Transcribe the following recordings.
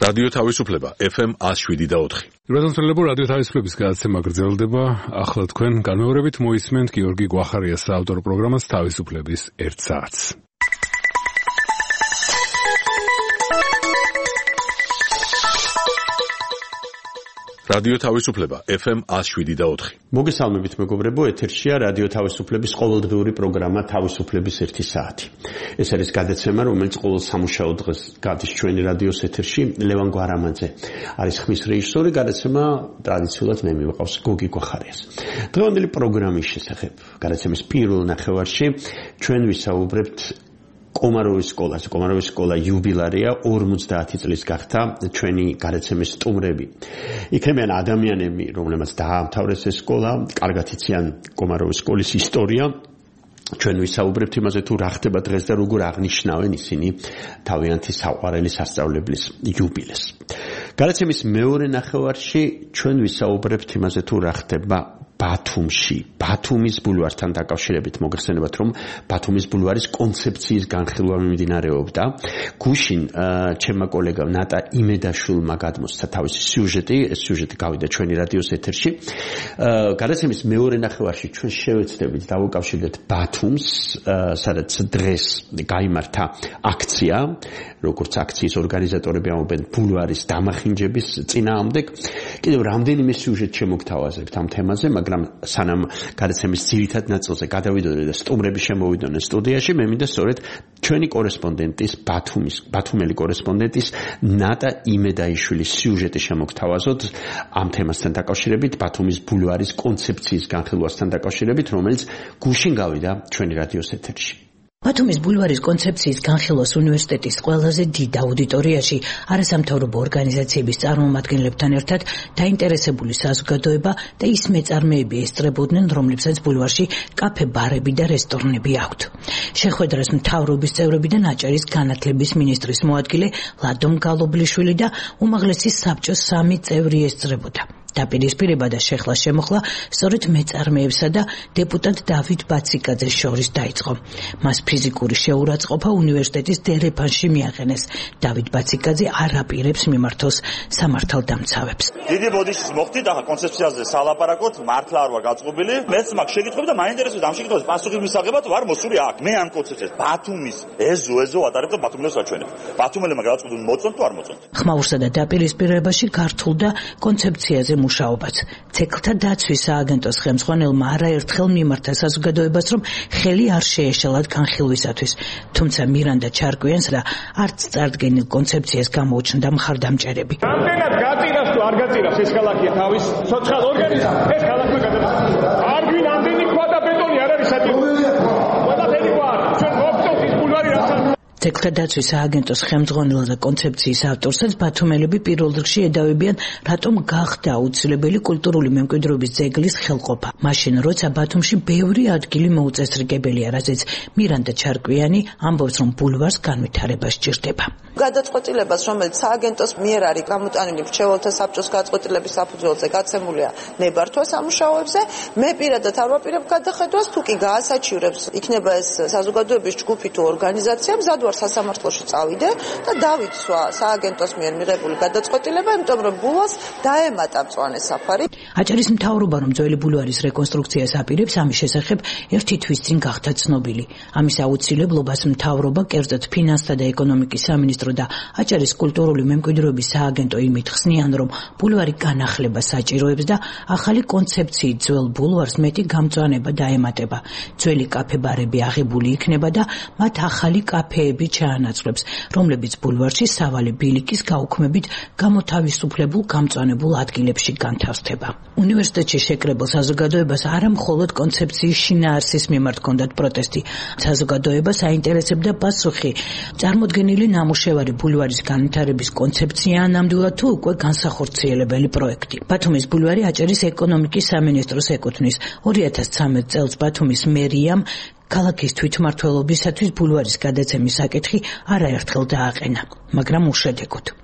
რადიო თავისუფლება FM 107.4. Რადიო რადიო თავისუფლების გადაცემა გრძელდება. ახლა თქვენ განმეორებით მოისმენთ გიორგი გვახარიას საავტორო პროგრამას თავისუფლების 1 საათს. რადიო თავისუფლება FM 107.4. მოგესალმებით მეგობრებო, ეთერშია რადიო თავისუფლების ყოველდღიური პროგრამა თავისუფლების 1 საათი. ეს არის გადაცემა, რომელიც ყოველ სამუშაო დღეს გადის ჩვენი რადიოს ეთერში. ლევან გვარამაძე არის ხმის რეჟისორი, გადაცემა ტრადიციულად მე მივყავს გოგი გვახარიას. დღევანდელი პროგრამის შესახებ გადაცემის პირველ ნახევარში ჩვენ ვისაუბრებთ კომაროვის სკოლაზე. კომაროვის სკოლა იუბილარია 50 წლის გახდა ჩვენი გადაცემის სტუმრები. იქნებიან ადამიანები, რომლებმაც დაამთავრეს ეს სკოლა, კარგად იციან კომაროვის სკოლის ისტორია. ჩვენ ვისაუბრებთ იმაზე თუ რა ხდება დღეს და როგორ აღნიშნავენ ისინი თავიანთი საყვარელი სასწავლებლის იუბილეს. გადაცემის მეორე ნახევარში ჩვენ ვისაუბრებთ იმაზე თუ რა ხდება ბათუმში, ბათუმის ბულვართან დაკავშირებით მოგხსენებათ, რომ ბათუმის ბულვარის კონცეფციის განხილვა მიმდინარეობდა. გუშინ ჩემმა კოლეგამ ნატა იმედაშვილმა გადმოსცა თავისი სიუჟეტი, ეს სიუჟეტი გავიდა ჩვენი რადიოს ეთერში. გადაცემის მეორე ნახევარში ჩვენ შევეცდებით დავუკავშირდეთ ბათუმს, სადაც დღეს გაიმართა აქცია, როგორც აქციის ორგანიზატორები ამბობენ ბულვარის დამახინჯების წინააღმდეგ. კიდევ რამდენიმე სიუჟეტ შემოგთავაზებთ ამ თემაზე, მაგრამ სანამ გადაცემის ძირითად ნაწილზე გადავიდოდეთ და სტუმრები შემოვიდნენ სტუდიაში, მე მინდა სწორედ ჩვენი კორესპონდენტის ბათუმელი კორესპონდენტის ნატა იმედაიშვილის სიუჟეტი შემოგთავაზოთ ამ თემასთან დაკავშირებით, ბათუმის ბულვარის კონცეფციის განხილვასთან დაკავშირებით, რომელიც გუშინ გავიდა ჩვენი რადიოს ეთერში. ბათუმის ბულვარის კონცეფციის განხილვას უნივერსიტეტის ყველაზე დიდ აუდიტორიაში არასამთავრობო ორგანიზაციების წარმომადგენლებთან ერთად დაინტერესებული საზოგადოება და ის მეწარმეები ესწრებოდნენ, რომლებსაც ბულვარში კაფე, ბარები და რესტორნები აქვთ. შეხვედრას მთავრობის წევრები და ნაჭერის განათლების მინისტრის მოადგილე ლადომ გალობლიშვილი და უმაღლესი საბჭოს 3 წევრი ესწრებოდა. დაპირისპირება და შეხლა შემოხლა სწორედ მეწარმეებსა და დეპუტატ დავით ბაციკაძეს შორის დაიწყო. მას ფიზიკური შეურაცხყოფა უნივერსიტეტის დერეფანში მიაყენეს. დავით ბაციკაძე არ აპირებს მიმართოს სამართალდამცავებს. დიდი ბოდიშის მოხდით, ახლა კონცეფციაზე სალაპარაკოთ, მართლა არ ვარ გაწყობილი. მეც მაგ შეგიტყვი და მაინტერესებს ამ შეგიტყვას პასუხის მისაღებად ვარ მოსული აქ. მე ამ კონცეფციას ბათუმის ეზო ატარებ და ბათუმელს ვაჩვენებ. ბათუმელებმა გადაწყვეტენ მოწონთ თუ არ მოწონთ. ხმაურსა და დაპირისპირებაში გართულდა კონცეფციაზე მუშაობაც. ცეკლთა დაცვის სააგენტოს ხელმძღვანელმა არაერთხელ მიმართა საზოგადოებას, რომ ხელი არ შეეშალათ განხილვისათვის. თუმცა მირანდა ჩარკვიანს და არც წარდგენილ კონცეფციას გამოუჩნდა მხარდამჭერები. რამდენად გაწირავს თუ არ გაწირავს ეს ქალაქია თავის სოციალ ორგანიზმს, ეს ქალაქმა გადაწყვეტა. არ გვინ ამდენი ქვა და ბეტონი არ არის საჭირო. ყველაფერი გვარ, ჩვენ მოვწონთ ის ბულვარი რასაც ცეკლთა დაცვის სააგენტოს ხელმძღვანელ და კონცეფციის ავტორსაც ბათუმელები პირველ რიგში ედავებიან, რატომ გახდა აუცილებელი კულტურული მემკვიდრეობის ძეგლის ხელყოფა. მაშინ, როცა ბათუმში ბევრი ადგილი მოუწესრიგებელია, რაზეც მირანდა ჩარკვიანი ამბობს, რომ ბულვარს განვითარება სჭირდება. გადაწყვეტილებას, რომელიც სააგენტოს მიერ არის გამოტანილი მრჩეველთა საბჭოს გადაწყვეტილების საფუძველზე გაცემულია ნებართვა სამუშაოებზე, მე პირადად არ ვაპირებ გადახედვას, თუ კი გაასაჩივრებს, იქნება ეს საზოგადოების ჯგუფი თუ ორგანიზაცია, მზად ვარ სასამართლოში წავიდე და დავიცვა სააგენტოს მიერ მიღებული გადაწყვეტილება, იმიტომ რომ ბულვარს დაემატა მწვანე საფარი. აჭარის მთავრობა, რომ ძველი ბულვარის რეკონსტრუქციას აპირებს, ამის შესახებ ერთი თვის წინ გახდა ცნობილი. ამის აუცილებლობას მთავრობა, კერძოდ ფინანსთა და ეკონომიკის სამინისტრო და აჭარის კულტურული მემკვიდრეობის სააგენტო იმით ხსნიან, რომ ბულვარი განახლება საჭიროებს და ახალი კონცეფციით ძველ ბულვარს მეტი გამწვანება დაემატება. ძველი კაფე-ბარები აღებული იქნება და მათ ახალი კაფეები ჩაანაცვლებს, რომლებიც ბულვარში სავალი ბილიკის გაუქმებით გამოთავისუფლებულ გამწვანებულ ადგილებში განთავსდება. უნივერსიტეტში შეკრებილ საზოგადოებას არა მხოლოდ კონცეფციის შინაარსის მიმართ ჰქონდათ პროტესტი. საზოგადოებას აინტერესებდა პასუხი. წარმოდგენილი ნამუშევარი ბულვარის განვითარების კონცეფციაა ნამდვილად თუ უკვე განსახორციელებელი პროექტი. ბათუმის ბულვარი აჭარის ეკონომიკის სამინისტროს ეკუთვნის. 2013 წელს ბათუმის მერიამ ქალაქის თვითმმართველობისათვის ბულვარის გადაცემის საკითხი არაერთხელ დააყენა, მაგრამ უშედეგოდ.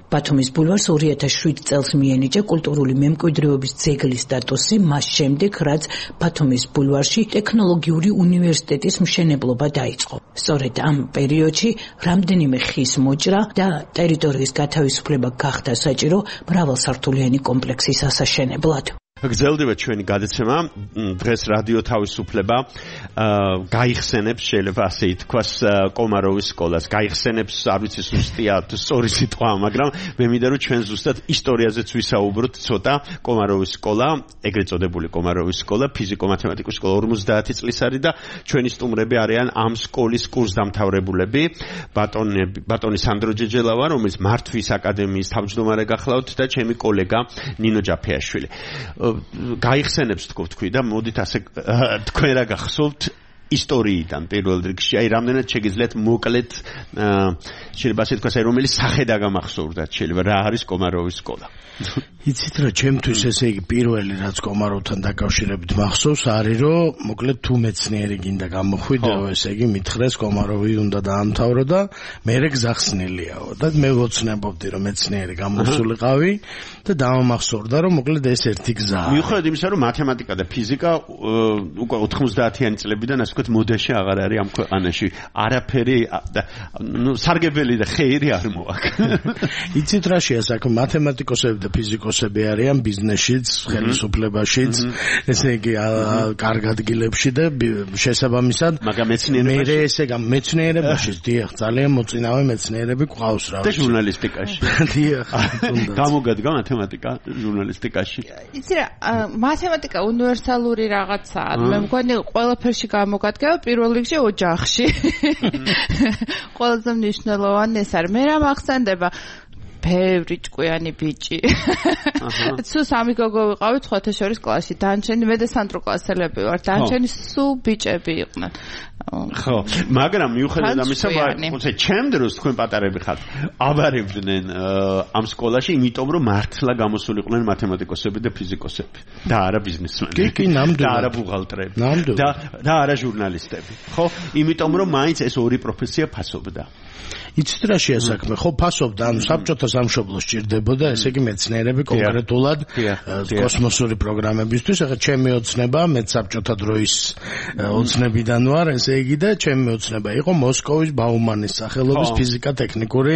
ბათუმის ბულვარს 2007 წელს მიენიჭა კულტურული მემკვიდრეობის ძეგლის სტატუსი, მას შემდეგ, რაც ბათუმის ბულვარში ტექნოლოგიური უნივერსიტეტის მშენებლობა დაიწყო. სწორედ ამ პერიოდში რამდენიმე ხის მოჭრა და ტერიტორიის გათავისუფლება გახდა საჭირო მრავალსართულიანი კომპლექსის ასაშენებლად. გრძელდება ჩვენი გადაცემა. დღეს რადიო თავისუფლება გაიხსენებს, შეიძლება ასე ითქვას, კომაროვის სკოლას. გაიხსენებს, არ ვიცი ზუსტია თუ სწორი სიტყვა, მაგრამ მე მინდა რომ ჩვენ ზუსტად ისტორიაზეც ვისაუბროთ ცოტა. კომაროვის სკოლა, ეგრეთ წოდებული კომაროვის სკოლა, ფიზიკო-მათემატიკის სკოლა 50 წლის არის და ჩვენი სტუმრები არიან ამ სკოლის კურსდამთავრებულები. ბატონი სანდრო ჯეჯელავა, რომელიც მართვის აკადემიის თავმჯდომარე გახლავთ და ჩემი კოლეგა ნინო ჯაფეაშვილი. გაიხსენებს თქვი და მოდით ასე თქვენ რა გახსოვთ ისტორიიდან პირველ რიგში, აი რამდენად შეგიძლიათ მოკლედ შეიძლება ასე თქვას, აი რომელი სახე დაგამახსოვრდათ შეიძლება რა არის კომაროვის სკოლა? იცით რა, ჩემთვის ესე იგი პირველი რაც კომაროვთან დაკავშირებით მახსოვს არის რომ მოკლედ თუ მეცნიერი გინდა გამოხვიდეო, ესე იგი მითხრეს კომაროვი უნდა დაამთავრო და მერე გზახსნილიაო და მე ვოცნებობდი რომ მეცნიერი გამოსულიყავი და დამამახსოვრდა რომ მოკლედ ეს ერთი გზაა. მიუხედავად იმისა რომ მათემატიკა და ფიზიკა უკვე 90-იანი წლებიდან ასე ვთქვათ მოდაში აღარ არის ამ ქვეყანაში, არაფერი სარგებელი და ხეირი არ მოაქვს. იცით რა შეასაქმე, მათემატიკოსები და ფიზიკოსები არიან ბიზნესშიც, ხელისუფლებაშიც, ესე იგი კარგ ადგილებში და შესაბამისად მე ესე მეცნიერებაშიც დიახ, ძალიან მოწინავე მეცნიერები გვყავს რა. და ჟურნალისტიკაში. დიახ. გამოგადგა მათემატიკა ჟურნალისტიკაში. იცი რა, მათემატიკა უნივერსალური რაღაცაა. მე მგონი ყველაფერში გამოგადგება პირველ რიგში ოჯახში. ყველაზე მნიშვნელოვანი ეს არის. მე რა მახსენდება ბევრი ჭკვიანი ბიჭი. სულ სამი გოგო ვიყავით სხვათა შორის კლასში. დანარჩენი მე და სანდრო კლასელები ვართ. დანარჩენი სულ ბიჭები იყვნენ. ხო, მაგრამ მიუხედავად ამისა, თუმცა ჩემ დროს თქვენ პატარები ხართ, აბარებდნენ ამ სკოლაში, იმიტომ რომ მართლა გამოსულიყვნენ მათემატიკოსები და ფიზიკოსები და არა ბიზნესმენები. კი, ნამდვილად. და არა ბუღალტრები. და არა ჟურნალისტები. ხო, იმიტომ რომ მაინც ეს ორი პროფესია ფასობდა. იცით რა შეასაქმე, ხო ფასობდა, ანუ საბჭოთა სამშობლოს ჭირდებოდა, ესე იგი მეცნიერები კონკრეტულად კოსმოსური პროგრამებისთვის. ახლა ჩემი ოცნება, მე საბჭოთა დროის ოცნებიდან ვარ, ესე იგი და ჩემი ოცნება იყო მოსკოვის ბაუმანის სახელობის ფიზიკა-ტექნიკური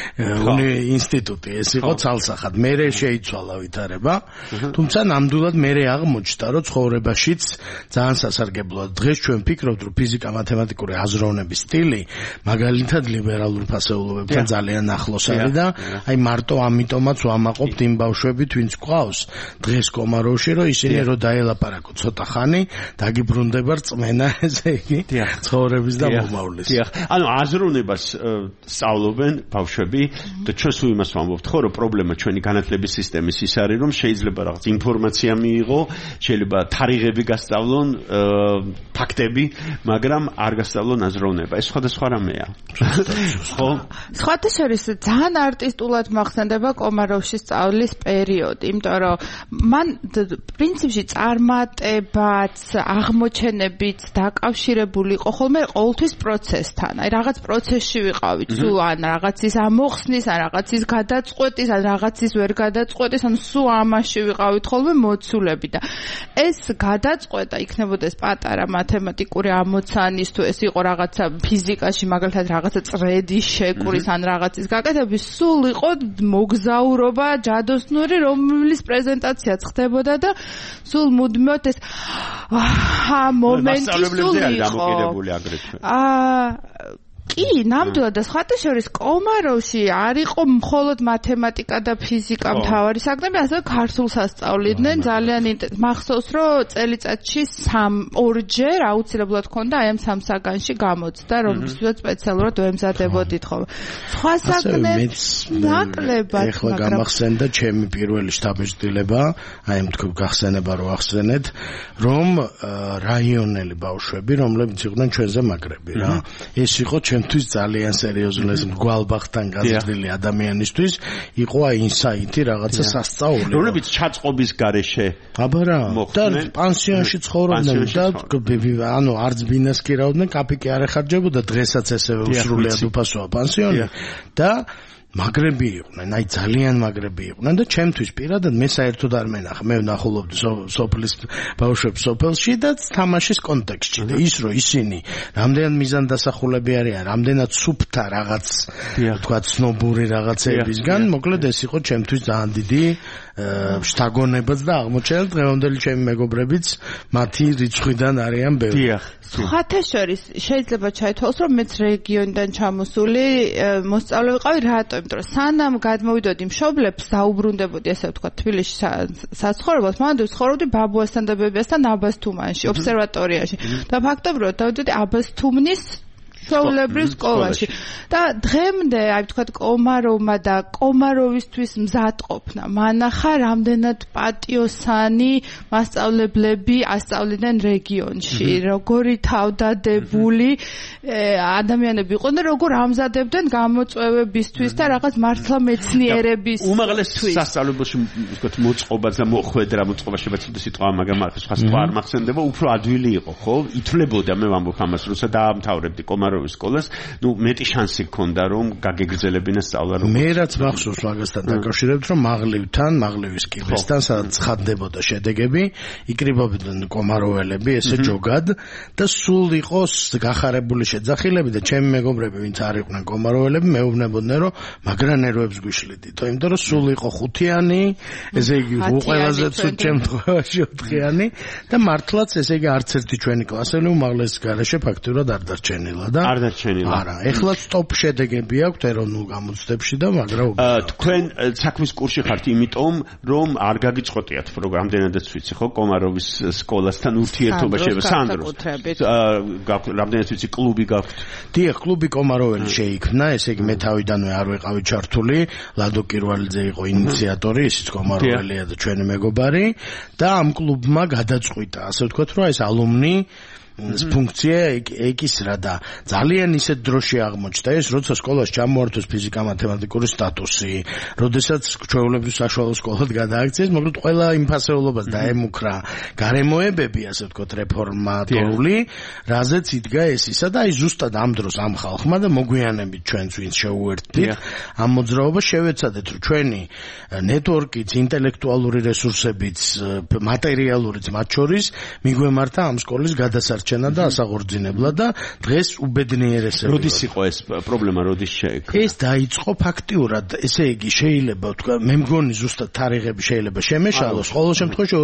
ინსტიტუტი. ეს იყო ცალსახად. მერე შეიცვალა ვითარება, თუმცა ნამდვილად მერე აღმოჩნდა, რომ ცხოვრებაშიც ძალიან სასარგებლოა. დღეს ჩვენ ვფიქრობთ, რომ ფიზიკა-მათემატიკური აზროვნების სტილი მაგალითად ლიბერალურ ფასეულობებთან ძალიან ახლოს არის და აი მარტო ამიტომაც ვამაყობთ იმ ბავშვებით, ვინც გვყავს დღეს კომაროვში, რომ ისინი რო დაელაპარაკო ცოტა ხანი, დაგიბრუნდება რწმენა, ესე იგი ცხოვრების და მომავლის. ანუ აზროვნებას სწავლობენ ბავშვები და ჩვენ სულ იმას ვამბობთ, ხო, რომ პრობლემა ჩვენი განათლების სისტემის ის არის, რომ შეიძლება რაღაც ინფორმაცია მიიღო, შეიძლება თარიღები გასწავლონ, ფაქტები, მაგრამ არ გასწავლონ აზროვნება. ეს სხვადასხვა რამეა. ხო? სხვათა შორის ძალიან არტისტულად მახსენდება კომაროვში სწავლის პერიოდი, იმიტომ რომ მან პრინციპში წარმატებაც, აღმოჩენებიც დაკავშირებული იყო ხოლმე ყოველთვის პროცესთან. აი რაღაც პროცესში ვიყავით, სულ ან რაღაცის ამოხსნის, ან რაღაცის გადაწყვეტის, ან რაღაცის ვერ გადაწყვეტის, ან სულ ამაში ვიყავით ხოლმე მოცულები და ეს გადაწყვეტა იქნებოდა ეს პატარა მათემატიკური ამოცანის თუ ეს იყო რაღაცა ფიზიკაში მაგალითად რაღაცა წრედის შეკურის ან რაღაცის გაკეთების, სულ იყო მოგზაურობა ჯადოსნური, რომლის პრეზენტაციაც ხდებოდა და სულ მუდმივად ეს მომენტი სულ იყო. კი, ნამდვილად და სხვათა შორის კომაროვში არ იყო მხოლოდ მათემატიკა და ფიზიკა მთავარი საგნები, ასევე ქართულს ასწავლიდნენ ძალიან მახსოვს, რომ წელიწადში ორჯერ აუცილებლად ქონდა აი ამ სამ საგანში გამოცდა, რომელსაც სპეციალურად ვემზადებოდით ხოლმე. სხვა საგნებს ნაკლებად, ეხლა გამახსენდა ჩემი პირველი შთაბეჭდილება, აი ამ თქვენ გახსენება რო ახსენეთ, რომ რაიონელი ბავშვები, რომლებიც იყვნენ ჩვენზე მაგრები რა. ეს იყო ჩემთვის ძალიან სერიოზული, ეს მგვალბახთან გაზრდილი ადამიანისთვის იყო აი ინსაიტი რაღაცა სასწაული. რომლებიც ჩაწყობის გარეშე აბარა და პანსიონში ცხოვრობდნენ და ანუ არც ბინას კი რაოდნენ, კაპიკი არ ეხარჯებოდა, დღესაც ესევე უსრულიად უფასოა პანსიონი და მაგრები იყვნენ, აი ძალიან მაგრები იყვნენ და ჩემთვის პირადად მე საერთოდ არ მენახა. მე ვნახულობდი სოფლის ბავშვებს სოფელში და თამაშის კონტექსტში და ის რომ ისინი რამდენად მიზანდასახულები არიან, რამდენად სუფთა რაღაც თქვა ცნობური რაღაცებისგან, მოკლედ ეს იყო ჩემთვის ძალიან დიდი შთაგონებაც და აღმოჩენილ დღევანდელი ჩემი მეგობრებიც მათი რიცხვიდან არიან ბევრი. დიახ. ხათა შორის შეიძლება ჩაითვალოს რომ მეც რეგიონიდან ჩამოსული მოსწავლე ვიყავი რატო? იმიტომ რომ სანამ გადმოვიდოდი მშობლებს დაუბრუნდებოდი ესე ვთქვა თბილისში საცხოვრებლად, მანამდე ვცხოვრობდი ბაბუასთან და ბებიასთან აბასთუმანში, ობსერვატორიაში და ფაქტობრივად დავიდოდი აბასთუმნის ჩვეულებრივ სკოლაში და დღემდე აი ვთქვათ კომაროვმა და კომაროვისთვის მზადყოფნა მანახა რამდენად პატიოსანი მასწავლებლები ასწავლიდნენ რეგიონში, როგორი თავდადებული ადამიანები იყვნენ და როგორ ამზადებდნენ გამოწვევებისთვის და რაღაც მართლა მეცნიერებისთვის. უმაღლეს სასწავლებელში ვთქვათ მოწყობაც და მოხვედრა მოწყობა შეიძლება სიტყვა, მაგრამ სხვა სიტყვა არ მახსენდება, უფრო ადვილი იყო, ხო? ითვლებოდა მე ვამბობ ამას, როცა დაამთავრებდი კომაროვის სკოლას, მეტი შანსი ჰქონდა რომ გაგეგრძელებინა სწავლა. მე რაც მახსოვს მაგასთან დაკავშირებით, რომ მაღლევის კიბესთან სადაც ხადდებოდა შედეგები, იკრიბებოდნენ კომაროველები ესე ჯოგად და სულ იყოს გახარებული შეძახილები და ჩემი მეგობრები ვინც არ იყვნენ კომაროველები მეუბნებოდნენ რომ მაგრა ნერვებს გვიშლიდით, იმიტომ რომ სულ იყო ხუთიანი, ესე იგი ყველაზე ცუდ შემთხვევაში ოთხიანი და მართლაც ესე იგი არც ერთი ჩვენი კლასელი უმაღლეს გარეშე ფაქტურად არ დარჩენილა და არ დარჩენილა. არა, ეხლა სტოპ შედეგები აქვთ ეროვნულ გამოცდებში და მაგრამ თქვენ საქმის კურსში ხართ იმიტომ რომ არ გაგიწყოტიათ პროგრამდენადაც ვიცი ხო კომაროვის სკოლასთან ურთიერთობა შეიძლება სანდროს რამდენად ვიცი კლუბი გაქვთ. დიახ, კლუბი კომაროველი შეიქმნა, ესე იგი მე თავიდანვე არ ვიყავი ჩართული, ლადო კირვალიძე იყო ინიციატორი, ისიც კომაროველია და ჩვენი მეგობარი და ამ კლუბმა გადაწყვიტა, ასე ვთქვათ, რომ ეს ალუმნი ფუნქცია ეკისრა და ძალიან ისეთ დროში აღმოჩნდა ეს, როცა სკოლაში ჩამოართვეს ფიზიკა-მათემატიკური სტატუსი, როდესაც ჩვეულებრივ საშუალო სკოლად გადააქციეს, მოკლედ ყველა იმ ფასეულობას დაემუქრა გარემოებები, ასე ვთქვათ, რეფორმატორული, რაზეც იდგა ეს ისა და აი ზუსტად ამ დროს ამ ხალხმა და მოგვიანებით ჩვენც ვინც შეუერთდით ამ მოძრაობას შევეცადეთ, რომ ჩვენი ნეტვორკიც, ინტელექტუალური რესურსებიც, მატერიალურიც მათ შორის მიგვემართა ამ სკოლის გადასარჩენა და ასაღორძინებლად და დღეს უბედნიერესება. როდის იყო ეს პრობლემა, როდის შეექმნა? ეს დაიწყო ფაქტიურად, ესე იგი შეიძლება ვთქვა, მე მგონი ზუსტად თარიღები შეიძლება შემეშალოს, ყოველ შემთხვევაში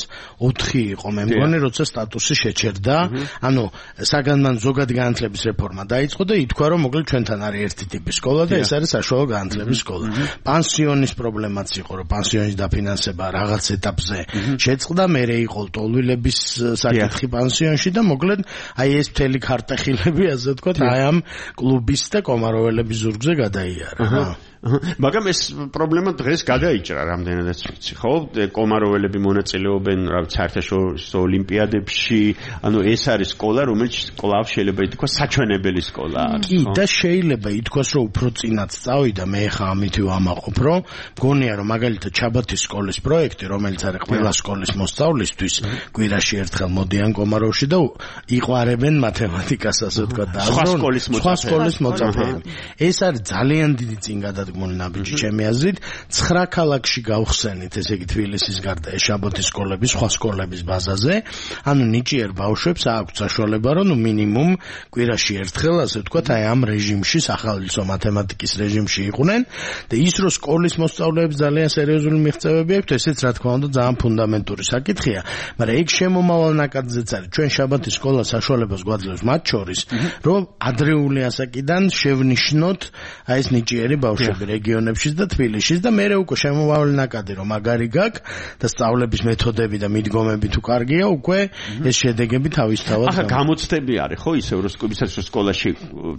2004 იყო მე მგონი, როცა სტატუსი შეჩერდა, ანუ საგანმანათლებლო ზოგადი განათლების რეფორმა დაიწყო და ითქვა, რომ მოკლედ ჩვენთან არის ერთი ტიპის სკოლა და ეს არის საშუალო განათლების სკოლა. პანსიონის პრობლემაც იყო, რომ პანსიონის დაფინანსება რაღაც ეტაპზე შეწყდა, მერე იყო ტოლვილების საკითხი პანსიონში და მოკლედ აი ეს მთელი ქარტეხილები, ასე ვთქვათ, აი ამ კლუბის და კომაროველების ზურგზე გადაიარა. მაგრამ ეს პრობლემა დღეს გადაიჭრა რამდენადაც ვიცი, ხო? კომაროველები მონაწილეობენ საერთაშორისო ოლიმპიადებში, ანუ ეს არის სკოლა, რომელიც კლავ შეიძლება ითქვას საჩვენებელი სკოლა არის. კი, და შეიძლება ითქვას, რომ უფრო წინაც წავიდა, მე ხა ამითი ვამაყობ, რომ მგონია, რომ მაგალითად ჩაბათის სკოლის პროექტი, რომელიც არის ყველა სკოლის მოსწავლისთვის, კვირაში ერთხელ მოდიან კომაროვში და იყვარებენ მათემატიკას, ასე ვთქვათ, და სხვა სკოლის მოწაფეები. ეს არის ძალიან დიდი წინგადა ნაბიჯი ჩემი აზრით 9 ქალაქში გავხსენით, ესე იგი თბილისის გარდა შაბათის სკოლების, სხვა სკოლების ბაზაზე, ანუ ნიჭიერ ბავშვებს აქვს საშუალება, რომ მინიმუმ კვირაში ერთხელ, ასე ვთქვათ, აი ამ რეჟიმში, სახალხო მათემატიკის რეჟიმში იყვნენ და ის რომ სკოლის მოსწავლეებს ძალიან სერიოზული მიღწევები აქვთ, ესეც რა თქმა უნდა ძალიან ფუნდამენტური საკითხია, მაგრამ ეგ შემომავალ ნაკადზეც არის. ჩვენ შაბათის სკოლა საშუალებას გვაძლევს მათ შორის, რომ ადრეული ასაკიდან შევნიშნოთ აი ეს ნიჭიერი ბავშვები რეგიონებში და თბილისში და მე უკვე შემოვავლი ნაკადი რომ მაგარი გაქვს და სწავლების მეთოდები და მიდგომები თუ კარგია, უკვე ეს შედეგები თავისთავად. ახლა გამოცდები არის ხო ისევ როსკობისაც სკოლაში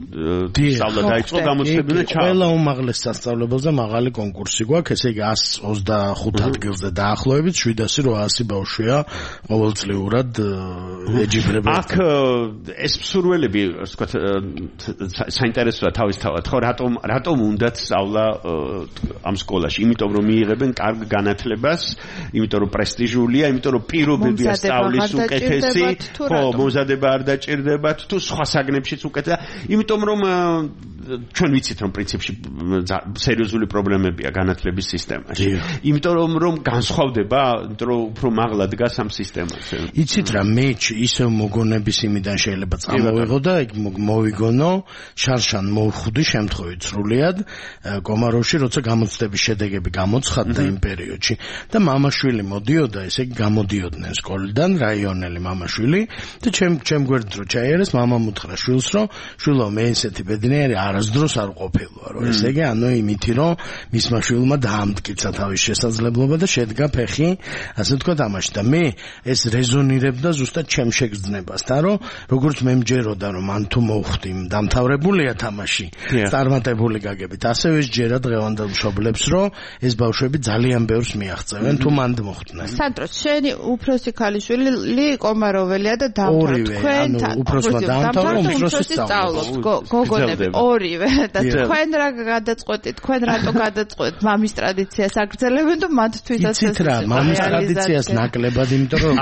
სწავლა დაიწყო, გამოცდები და ყველა უმაღლეს სასწავლებელზე მაღალი კონკურსი გვაქვს, ესე იგი 125 ადგილზე დაახლოებით 700-800 ბავშვია ყოველწლიურად ეჯიბრება. აქ ეს მსურველები, ასე ვთქვათ, საინტერესოა თავისთავად, ხო, რატომ უნდათ სწავლა ამ სკოლაში? იმიტომ რომ მიიღებენ კარგ განათლებას, იმიტომ რომ პრესტიჟულია, იმიტომ რომ პირობებია სწავლის უკეთესი, ხო, მომზადება არ დაჭირდებათ თუ სხვა საგნებშიც უკეთესია, იმიტომ რომ ჩვენ ვიცით რომ პრინციპში სერიოზული პრობლემებია განათლების სისტემაში. იმიტომ რომ განსხვავდება, იმიტომ რომ უფრო მაღლა დგას ამ სისტემაზე. იცით რა, მე ისევ მოგონების იმიდან შეიძლება წამოვიღო და იქ მოვიგონო შარშან მოვხვდი შემთხვევით სრულიად კომაროვში, როცა გამოცდების შედეგები გამოცხადდა იმ პერიოდში და მამაშვილი მოდიოდა, ესე იგი გამოდიოდნენ სკოლიდან, რაიონელი მამაშვილი და ჩემ გვერდით რო ჩაიერეს, მამამ უთხრა შვილს, რომ შვილო, მე ესეთი ბედნიერი არასდროს არ ყოფილვარ, რომ ესე იგი ანუ იმითი რომ მისმა შვილმა დაამტკიცა თავის შესაძლებლობა და შედგა ფეხი, ასე ვთქვათ, ამაში და მე ეს რეზონირებდა ზუსტად ჩემ შეგრძნებასთან, რომ როგორც მე მჯეროდა, რომ მან თუ მოვხვდი დამთავრებულია თამაში, წარმატებული გაგებით, ასევე სჯერა დღევანდელ მშობლებს, რომ ეს ბავშვები ძალიან ბევრს მიაღწევენ თუ მანდ მოხვდნენ. სანდრო, შენი უფროსი ქალიშვილი კომაროველია და დამთავრდა თქვენთან. უფროსმა დაამთავრა, უმცროსი სწავლობს. გოგონები ორივე და თქვენ რა გადაწყვეტით, თქვენ რატო გადაწყვეტთ მამის ტრადიციას აგრძელებენ და მათთვისაც იცით რა, მამის ტრადიციას ნაკლებად, იმიტომ რომ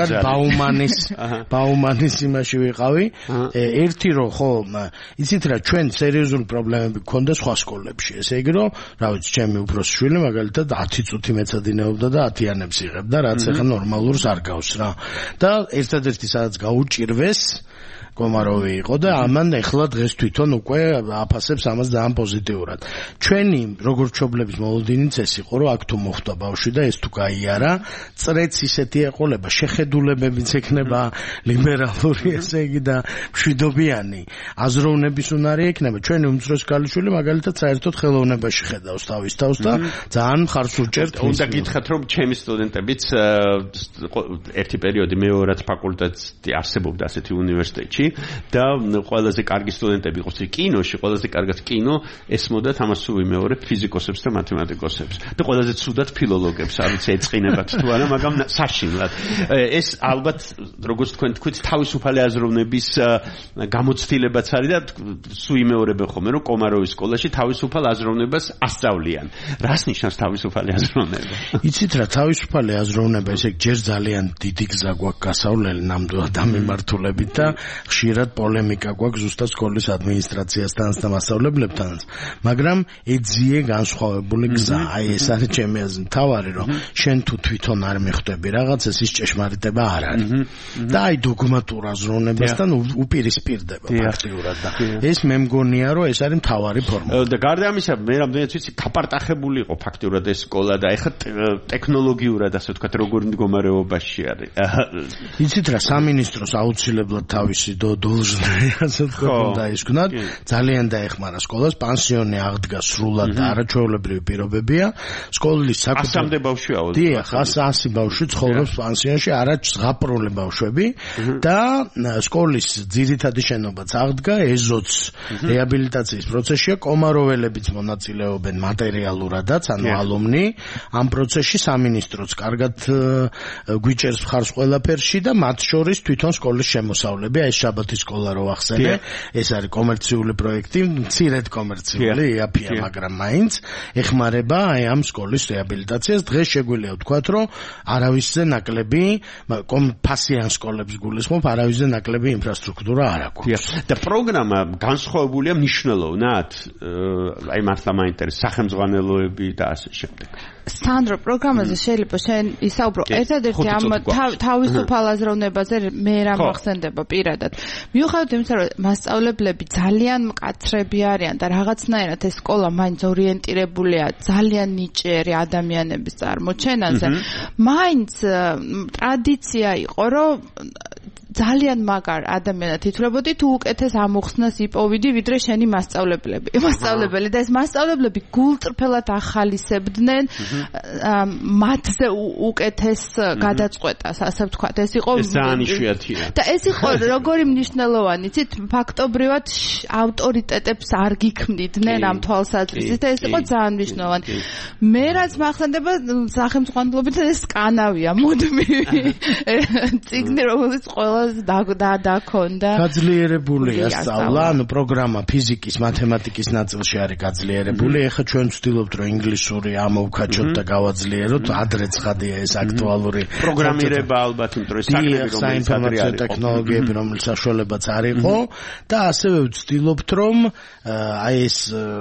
ბაუმანის იმაში ვიყავი, ერთი რომ ხო, იცით რა, ჩვენ სერიოზული პრობლემები გქონდა სხვა სკოლებში, ესე იგი რომ, რა ვიცი, ჩემი უფროსი შვილი მაგალითად 10 წუთი მეცადინეობდა და 10-იანებს იღებდა, რაც ახლა ნორმალურს არ გავს რა. და ერთადერთი სადაც გაუჭირვეს კომაროვი იყო და ამან ეხლა დღეს თვითონ უკვე აფასებს ამას ძალიან პოზიტიურად. ჩვენი როგორც მშობლების მოლოდინიც ეს იყო, რომ აქ თუ მოხდა ბავშვი და ეს თუ გაიარა, წრეც ისეთი ეყოლება, შეხედულებებიც ექნება ლიბერალური, ესე იგი და მშვიდობიანი აზროვნების უნარი ექნება. ჩვენი უმცროსი ქალიშვილი მაგალითად საერთოდ ხელოვნებაში ხედავს თავის თავს და ძალიან მხარს უჭერთ. უნდა გითხრათ, რომ ჩემი სტუდენტებიც ერთი პერიოდი მეორად ფაკულტეტი არსებობდა ასეთი უნივერსიტეტში და ყველაზე კარგი სტუდენტები იყო კინოში, ყველაზე კარგად კინო ესმოდათ ამას სულ ვიმეორებ ფიზიკოსებს და მათემატიკოსებს და ყველაზე ცუდად ფილოლოგებს, არ ვიცი ეწყინებათ თუ არა, მაგრამ საშინლად. ეს ალბათ როგორც თქვენ თქვით, თავისუფალი აზროვნების გამოცდილებაც არის და სულ ვიმეორებ ხოლმე, რომ კომაროვის სკოლაში თავისუფალ აზროვნებას ასწავლიან. რას ნიშნავს თავისუფალი აზროვნება? იცით რა, თავისუფალი აზროვნება, ესე ჯერ ძალიან დიდი გზა გვაქვს გასავლელი ნამდვილად ამემართულებით და ხშირად პოლემიკა გვაქვს ზუსტად სკოლის ადმინისტრაციასთან და მასწავლებლებთან, მაგრამ ეძიე განსხვავებული გზა. აი ეს არის ჩემი აზრით თავარი, რომ შენ თუ თვითონ არ მიხვდები რაღაცას, ის ჭეშმარიტება არ არის. და აი დოგმატურ აზროვნებასთან უპირისპირდება ფაქტიურად და ეს მე მგონია, რომ ეს არის მთავარი ფორმა. და გარდა ამისა, მე რამდენიც ვიცი, გაპარტახებული იყო ფაქტიურად ეს სკოლა და ეხლა ტექნოლოგიურად, ასე ვთქვათ, როგორ მდგომარეობაში არის. იცით რა, სამინისტროს აუცილებლად თავისი ასე ვთქვათ, უნდა ისკვნათ, ძალიან დაეხმარა სკოლას, პანსიონი აღდგა სრულად და არაჩვეულებრივი პირობებია. სკოლის საკუთრებამდე ბავშვია. დიახ, 100 ბავშვი ცხოვრობს პანსიონში, არაძღაპრული ბავშვები და სკოლის ძირითადი შენობაც აღდგა, ეზოც რეაბილიტაციის პროცესშია, კომაროველებიც მონაწილეობენ მატერიალურადაც, ანუ ალუმნი ამ პროცესში, სამინისტროც კარგად გვიჭერს მხარს ყველაფერში და მათ შორის თვითონ სკოლის შემოსავლები, ეს შაბათის სკოლა რო ახსენე, ეს არის კომერციული პროექტი, მცირედ კომერციული, იაფია, მაგრამ მაინც ეხმარება აი ამ სკოლის რეაბილიტაციას. დღეს შეგვიძლია ვთქვათ, რომ არავისზე ნაკლები ფასიან სკოლებს გულისხმობ, არავისზე ნაკლები ინფრასტრუქტურა არ აქვს. და პროგრამა განსხვავებულია მნიშვნელოვნად, აი მართლა მაინტერესებს სახელმძღვანელოები და ასე შემდეგ. სანდრო, პროგრამაზე შეიძლება შენ ისაუბრო ერთადერთი ამ თავისუფალ აზროვნებაზე მე რა მახსენდება პირადად. მიუხედავად იმისა, რომ მასწავლებლები ძალიან მკაცრები არიან და რაღაცნაირად ეს სკოლა მაინც ორიენტირებულია ძალიან ნიჭიერი ადამიანების წარმოჩენაზე, მაინც ტრადიცია იყო, რომ ძალიან მაგარ ადამიანად ითვლებოდი თუ უკეთეს ამოხსნას იპოვიდი ვიდრე შენი მასწავლებელი და ეს მასწავლებლები გულწრფელად ახალისებდნენ მათზე უკეთეს გადაწყვეტას, ასე ვთქვათ. ეს იყო და ეს იყო როგორი მნიშვნელოვანი, იცით, ფაქტობრივად ავტორიტეტებს არ გიქმნიდნენ ამ თვალსაზრისით და ეს იყო ძალიან მნიშვნელოვანი. მე რაც მახსენდება სახელმწიფოებიდან ეს სკანავია, მუდმივი წიგნი, რომელიც ყველა იყოს და გაძლიერებულია სწავლა, ანუ პროგრამა ფიზიკის, მათემატიკის ნაწილში არის გაძლიერებული. ეხლა ჩვენ ვცდილობთ რომ ინგლისური ამოვქაჩოთ და გავაძლიეროთ, ადრე ცხადია ეს აქტუალური პროგრამირება ალბათ, იმიტომ რომ საქმეები რომელიც საინფორმაციო ტექნოლოგიები რომელიც საშუალებაც არ იყო და ასევე ვცდილობთ რომ აი ეს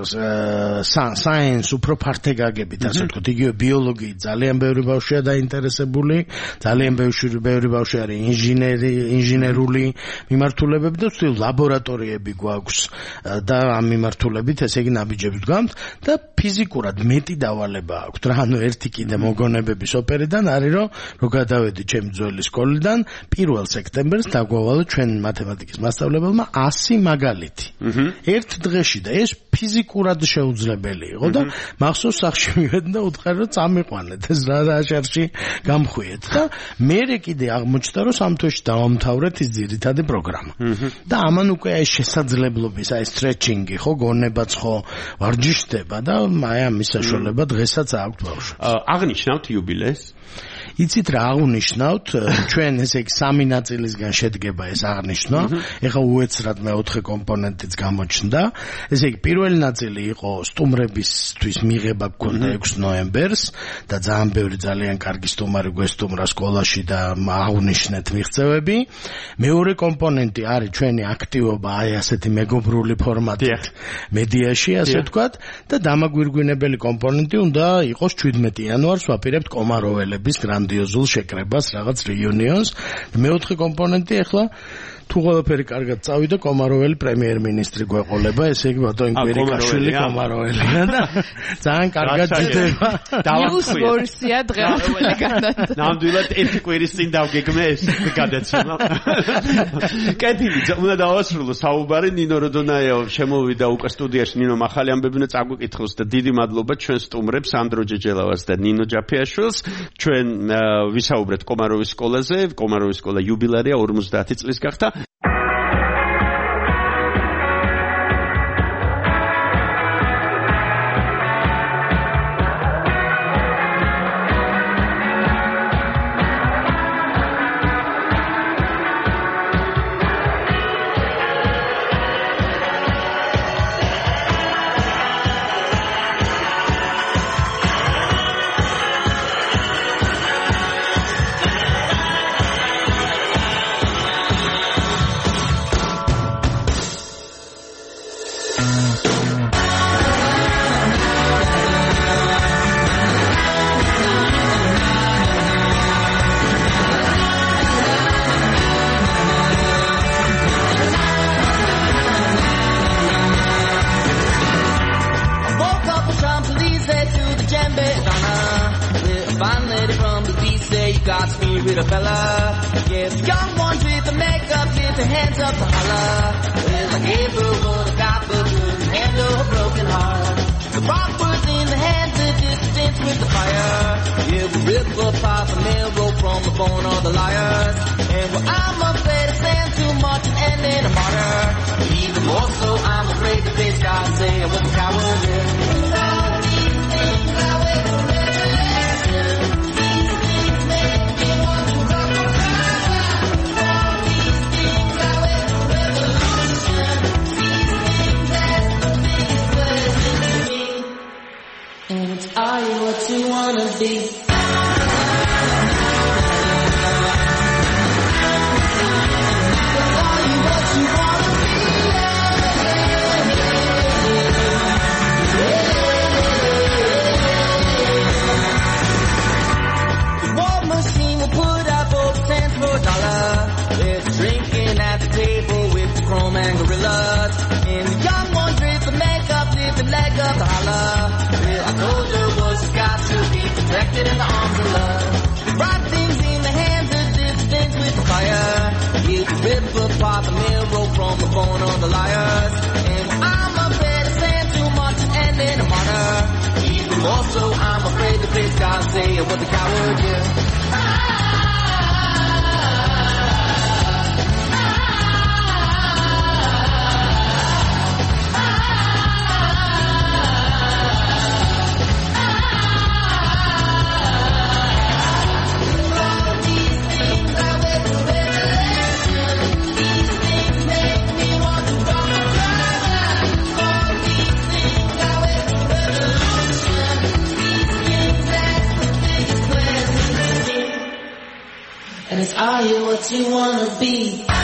science უფრო ფართე გაგებით, ასე ვთქვათ, იგივე ბიოლოგიით ძალიან ბევრი ბავშვია დაინტერესებული, ძალიან ბევრი ბავშვი არის ინჟინერული მიმართულებები და ვთქვით ლაბორატორიები გვაქვს და ამ მიმართულებით ესე იგი ნაბიჯებს ვდგამთ და ფიზიკურად მეტი დავალება აქვს რა, ანუ ერთი კიდე მოგონებების ოპერიდან არის რომ გადავედი ჩემი ძველი სკოლიდან 1 სექტემბერს დაგვავალო ჩვენ მათემატიკის მასწავლებელმა 100 მაგალითი ერთ დღეში და ეს ფიზიკურად შეუძლებელი იყო და მახსოვს სახში მივედი და უთხარი რომ წამიყვანეთ ეს რა შარში გამხვიეთ და მე კიდე აღმოჩნდა რომ სამთვეში დავამთავრეთ ის ძირითადი პროგრამა და ამან უკვე ეს შესაძლებლობის აი სტრეჩინგი ხო გონებაც ხო ვარჯიშდება და აი ამის საშუალება დღესაც აქვს ბავშვებს. აღნიშნავთ იუბილეს? იცით რა აღნიშნავთ, ჩვენ ესე იგი 3 ნაწილისგან შედგება ეს აღნიშვნა. ეხლა უეცრად მეოთხე კომპონენტიც გამოჩნდა. ესე იგი პირველი ნაწილი იყო სტუმრებისთვის მიღება გქონდა 6 ნოემბერს და ძალიან ბევრი ძალიან კარგი სტუმარი გვესტუმრა სკოლაში და აღნიშნეთ მიღწევები. მეორე კომპონენტი არის ჩვენი აქტივობა აი ასეთი მეგობრული ფორმატით მედიაში, ასე ვთქვათ, და დამაგვირგვინებელი კომპონენტი უნდა იყოს 17 იანვარს ვაპირებთ კომაროველების გრანდიოზულ შეკრებას, რაღაც რეუნიონს. მეოთხე კომპონენტი ახლა თუ ყველაფერი კარგად წავიდა, კომაროველი პრემიერ-მინისტრი გვეყოლება, ესე იგი ბატონ კვირიკაშვილი კომაროველია და ძალიან კარგად ჯდება. ნიუსვორსია დღევანდელი განაცხადი. ნამდვილად ერთი კვირის წინ დავგეგმე ეს გადაცემა. კეთილი, უნდა დავასრულო საუბარი. ნინო როდონაიო შემოვიდა უკვე სტუდიაში. ნინო მახალი ამბები უნდა წაგვიკითხოს და დიდი მადლობა ჩვენ სტუმრებს ანდრო ჯეჯელავას და ნინო ჯაფიაშვილს. ჩვენ ვისაუბრეთ კომაროვის სკოლაზე. კომაროვის სკოლა იუბილარია 50 წლის გახდა. Are you what you wanna be?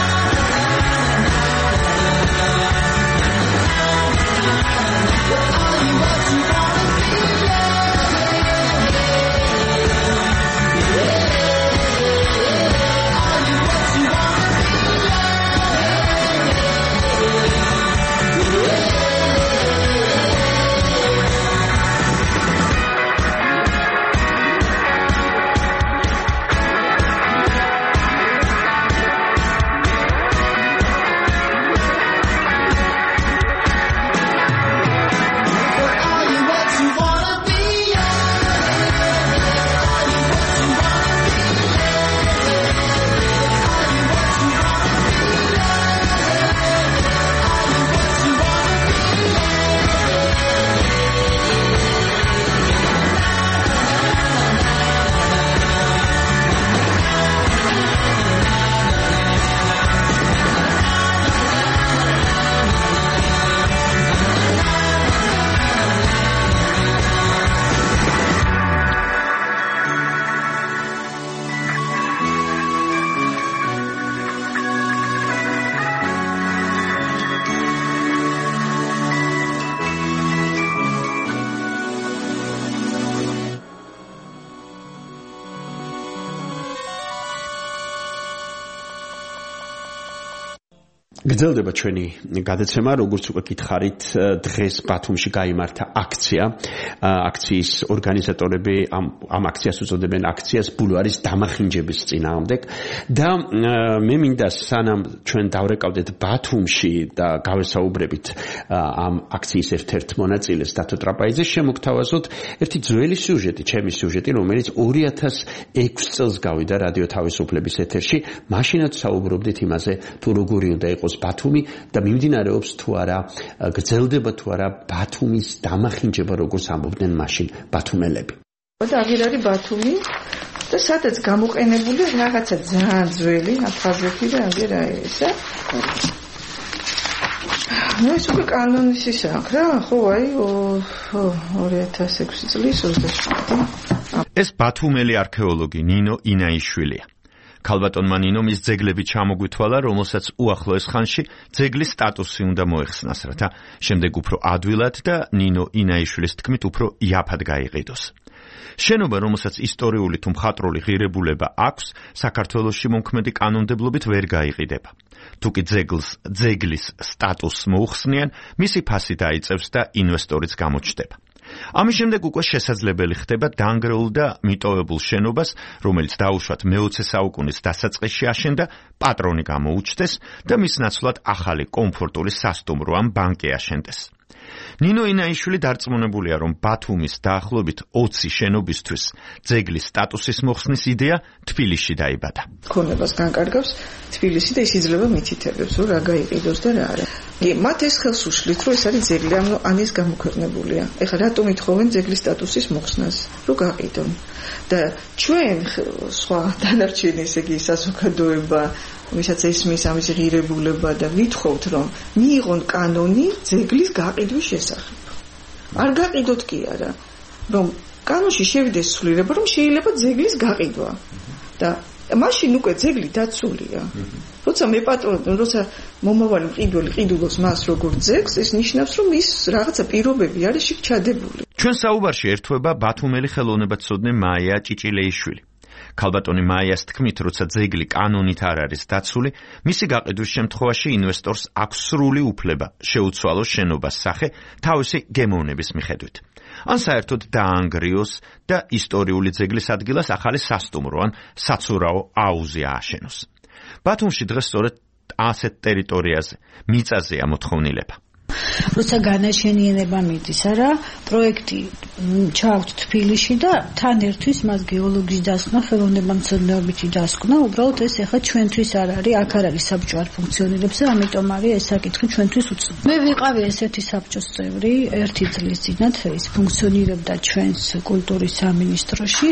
გრძელდება ჩვენი გადაცემა, როგორც უკვე გითხარით, დღეს ბათუმში გაიმართა აქცია. აქციის ორგანიზატორები ამ აქციას უწოდებენ აქციას ბულვარის დამახინჯების წინააღმდეგ და მე მინდა სანამ ჩვენ დავრეკავდეთ ბათუმში და გავესაუბრებით ამ აქციის ერთ-ერთ მონაწილეს დათო ტრაპაიძეს, შემოგთავაზოთ ერთი ძველი სიუჟეტი, ჩემი სიუჟეტი, რომელიც 2006 წელს გავიდა რადიო თავისუფლების ეთერში. მაშინაც საუბრობდით იმაზე, თუ როგორი უნდა იყოს ბათუმი და მიმდინარეობს თუ არა, გრძელდება თუ არა ბათუმის დამახინჯება, როგორც ამბობდნენ მაშინ ბათუმელები. და აღარ არის ბათუმი და სადაც გამოყენებული რაღაცა ძალიან ძველი აფხაზეთი და აღარ არის ესა. ნუ ეს უკვე კანონის ისე აქვს რა, ხო აი 2006 წლის 27. ეს ბათუმელი არქეოლოგი ნინო ინაიშვილია. ქალბატონმა ნინო მის ძეგლები ჩამოგვითვალა, რომელსაც უახლოეს ხანში ძეგლის სტატუსი უნდა მოეხსნას, რათა შემდეგ უფრო ადვილად და ნინო ინაიშვილის თქმით უფრო იაფად გაიყიდოს. შენობა, რომელსაც ისტორიული თუ მხატვრული ღირებულება აქვს, საქართველოში მომქმედი კანონმდებლობით ვერ გაიყიდება. თუკი ძეგლის სტატუსს მოუხსნიან, მისი ფასი დაიწევს და ინვესტორიც გამოჩნდება. ამის შემდეგ უკვე შესაძლებელი ხდება დანგრეულ და მიტოვებულ შენობას, რომელიც დაუშვათ მე-20 საუკუნის დასაწყისში აშენდა, პატრონი გამოუჩნდეს და მის ნაცვლად ახალი კომფორტული სასტუმრო ან ბანკი აშენდეს. ნინო ინაიშვილი დარწმუნებულია, რომ ბათუმის დაახლოებით 20 შენობისთვის ძეგლის სტატუსის მოხსნის იდეა თბილისში დაიბადა. ქონებას განკარგავს თბილისი და ის იძლევა მითითებებს, რომ რა გაიყიდოს და რა არა. მათ ეს ხელს უშლით, რომ ეს არის ძეგლი, ან ეს გამოქვეყნებულია. ეხლა რატომ ითხოვენ ძეგლის სტატუსის მოხსნას, რომ გაყიდონ? და ჩვენ სხვა დანარჩენი ესე იგი საზოგადოება, ვისაც ესმის ამის ღირებულება და ვითხოვთ, რომ მიიღონ კანონი ძეგლის გაყიდვის შესახებ. არ გაყიდოთ კი არა, რომ კანონში შევიდეს ცვლილება, რომ შეიძლება ძეგლის გაყიდვა. და მაშინ უკვე ძეგლი დაცულია. როცა როცა მომავალი მყიდველი ყიდულობს მას როგორც ძეგლს, ეს ნიშნავს, რომ ის რაღაცა პირობები არის იქ ჩადებული. ჩვენ საუბარში ერთვება ბათუმელი ხელოვნებაცოდნე მაია ჭიჭილეიშვილი. ქალბატონი მაიას თქმით, როცა ძეგლი კანონით არ არის დაცული, მისი გაყიდვის შემთხვევაში ინვესტორს აქვს სრული უფლება შეუცვალოს შენობას სახე თავისი გემოვნების მიხედვით. ან საერთოდ დაანგრიოს და ისტორიული ძეგლის ადგილას ახალი სასტუმრო ან საცურაო აუზი ააშენოს. ბათუმში დღეს სწორედ ასეთ ტერიტორიაზე მიწაზეა მოთხოვნილება. როცა განაშენიანება მიდის, არა, პროექტი ჩააქვთ თბილისში და თან ერთვის მას გეოლოგიის დასკვნა, ხელოვნებამცოდნეობითი დასკვნა, უბრალოდ ეს ახლა ჩვენთვის არ არის, აქ არ არის საბჭო არ ფუნქციონირებს და ამიტომ არის ეს საკითხი ჩვენთვის უცნობი. მე ვიყავი ესეთი საბჭოს წევრი, ერთი წლის წინათ ის ფუნქციონირებდა ჩვენს კულტურის სამინისტროში.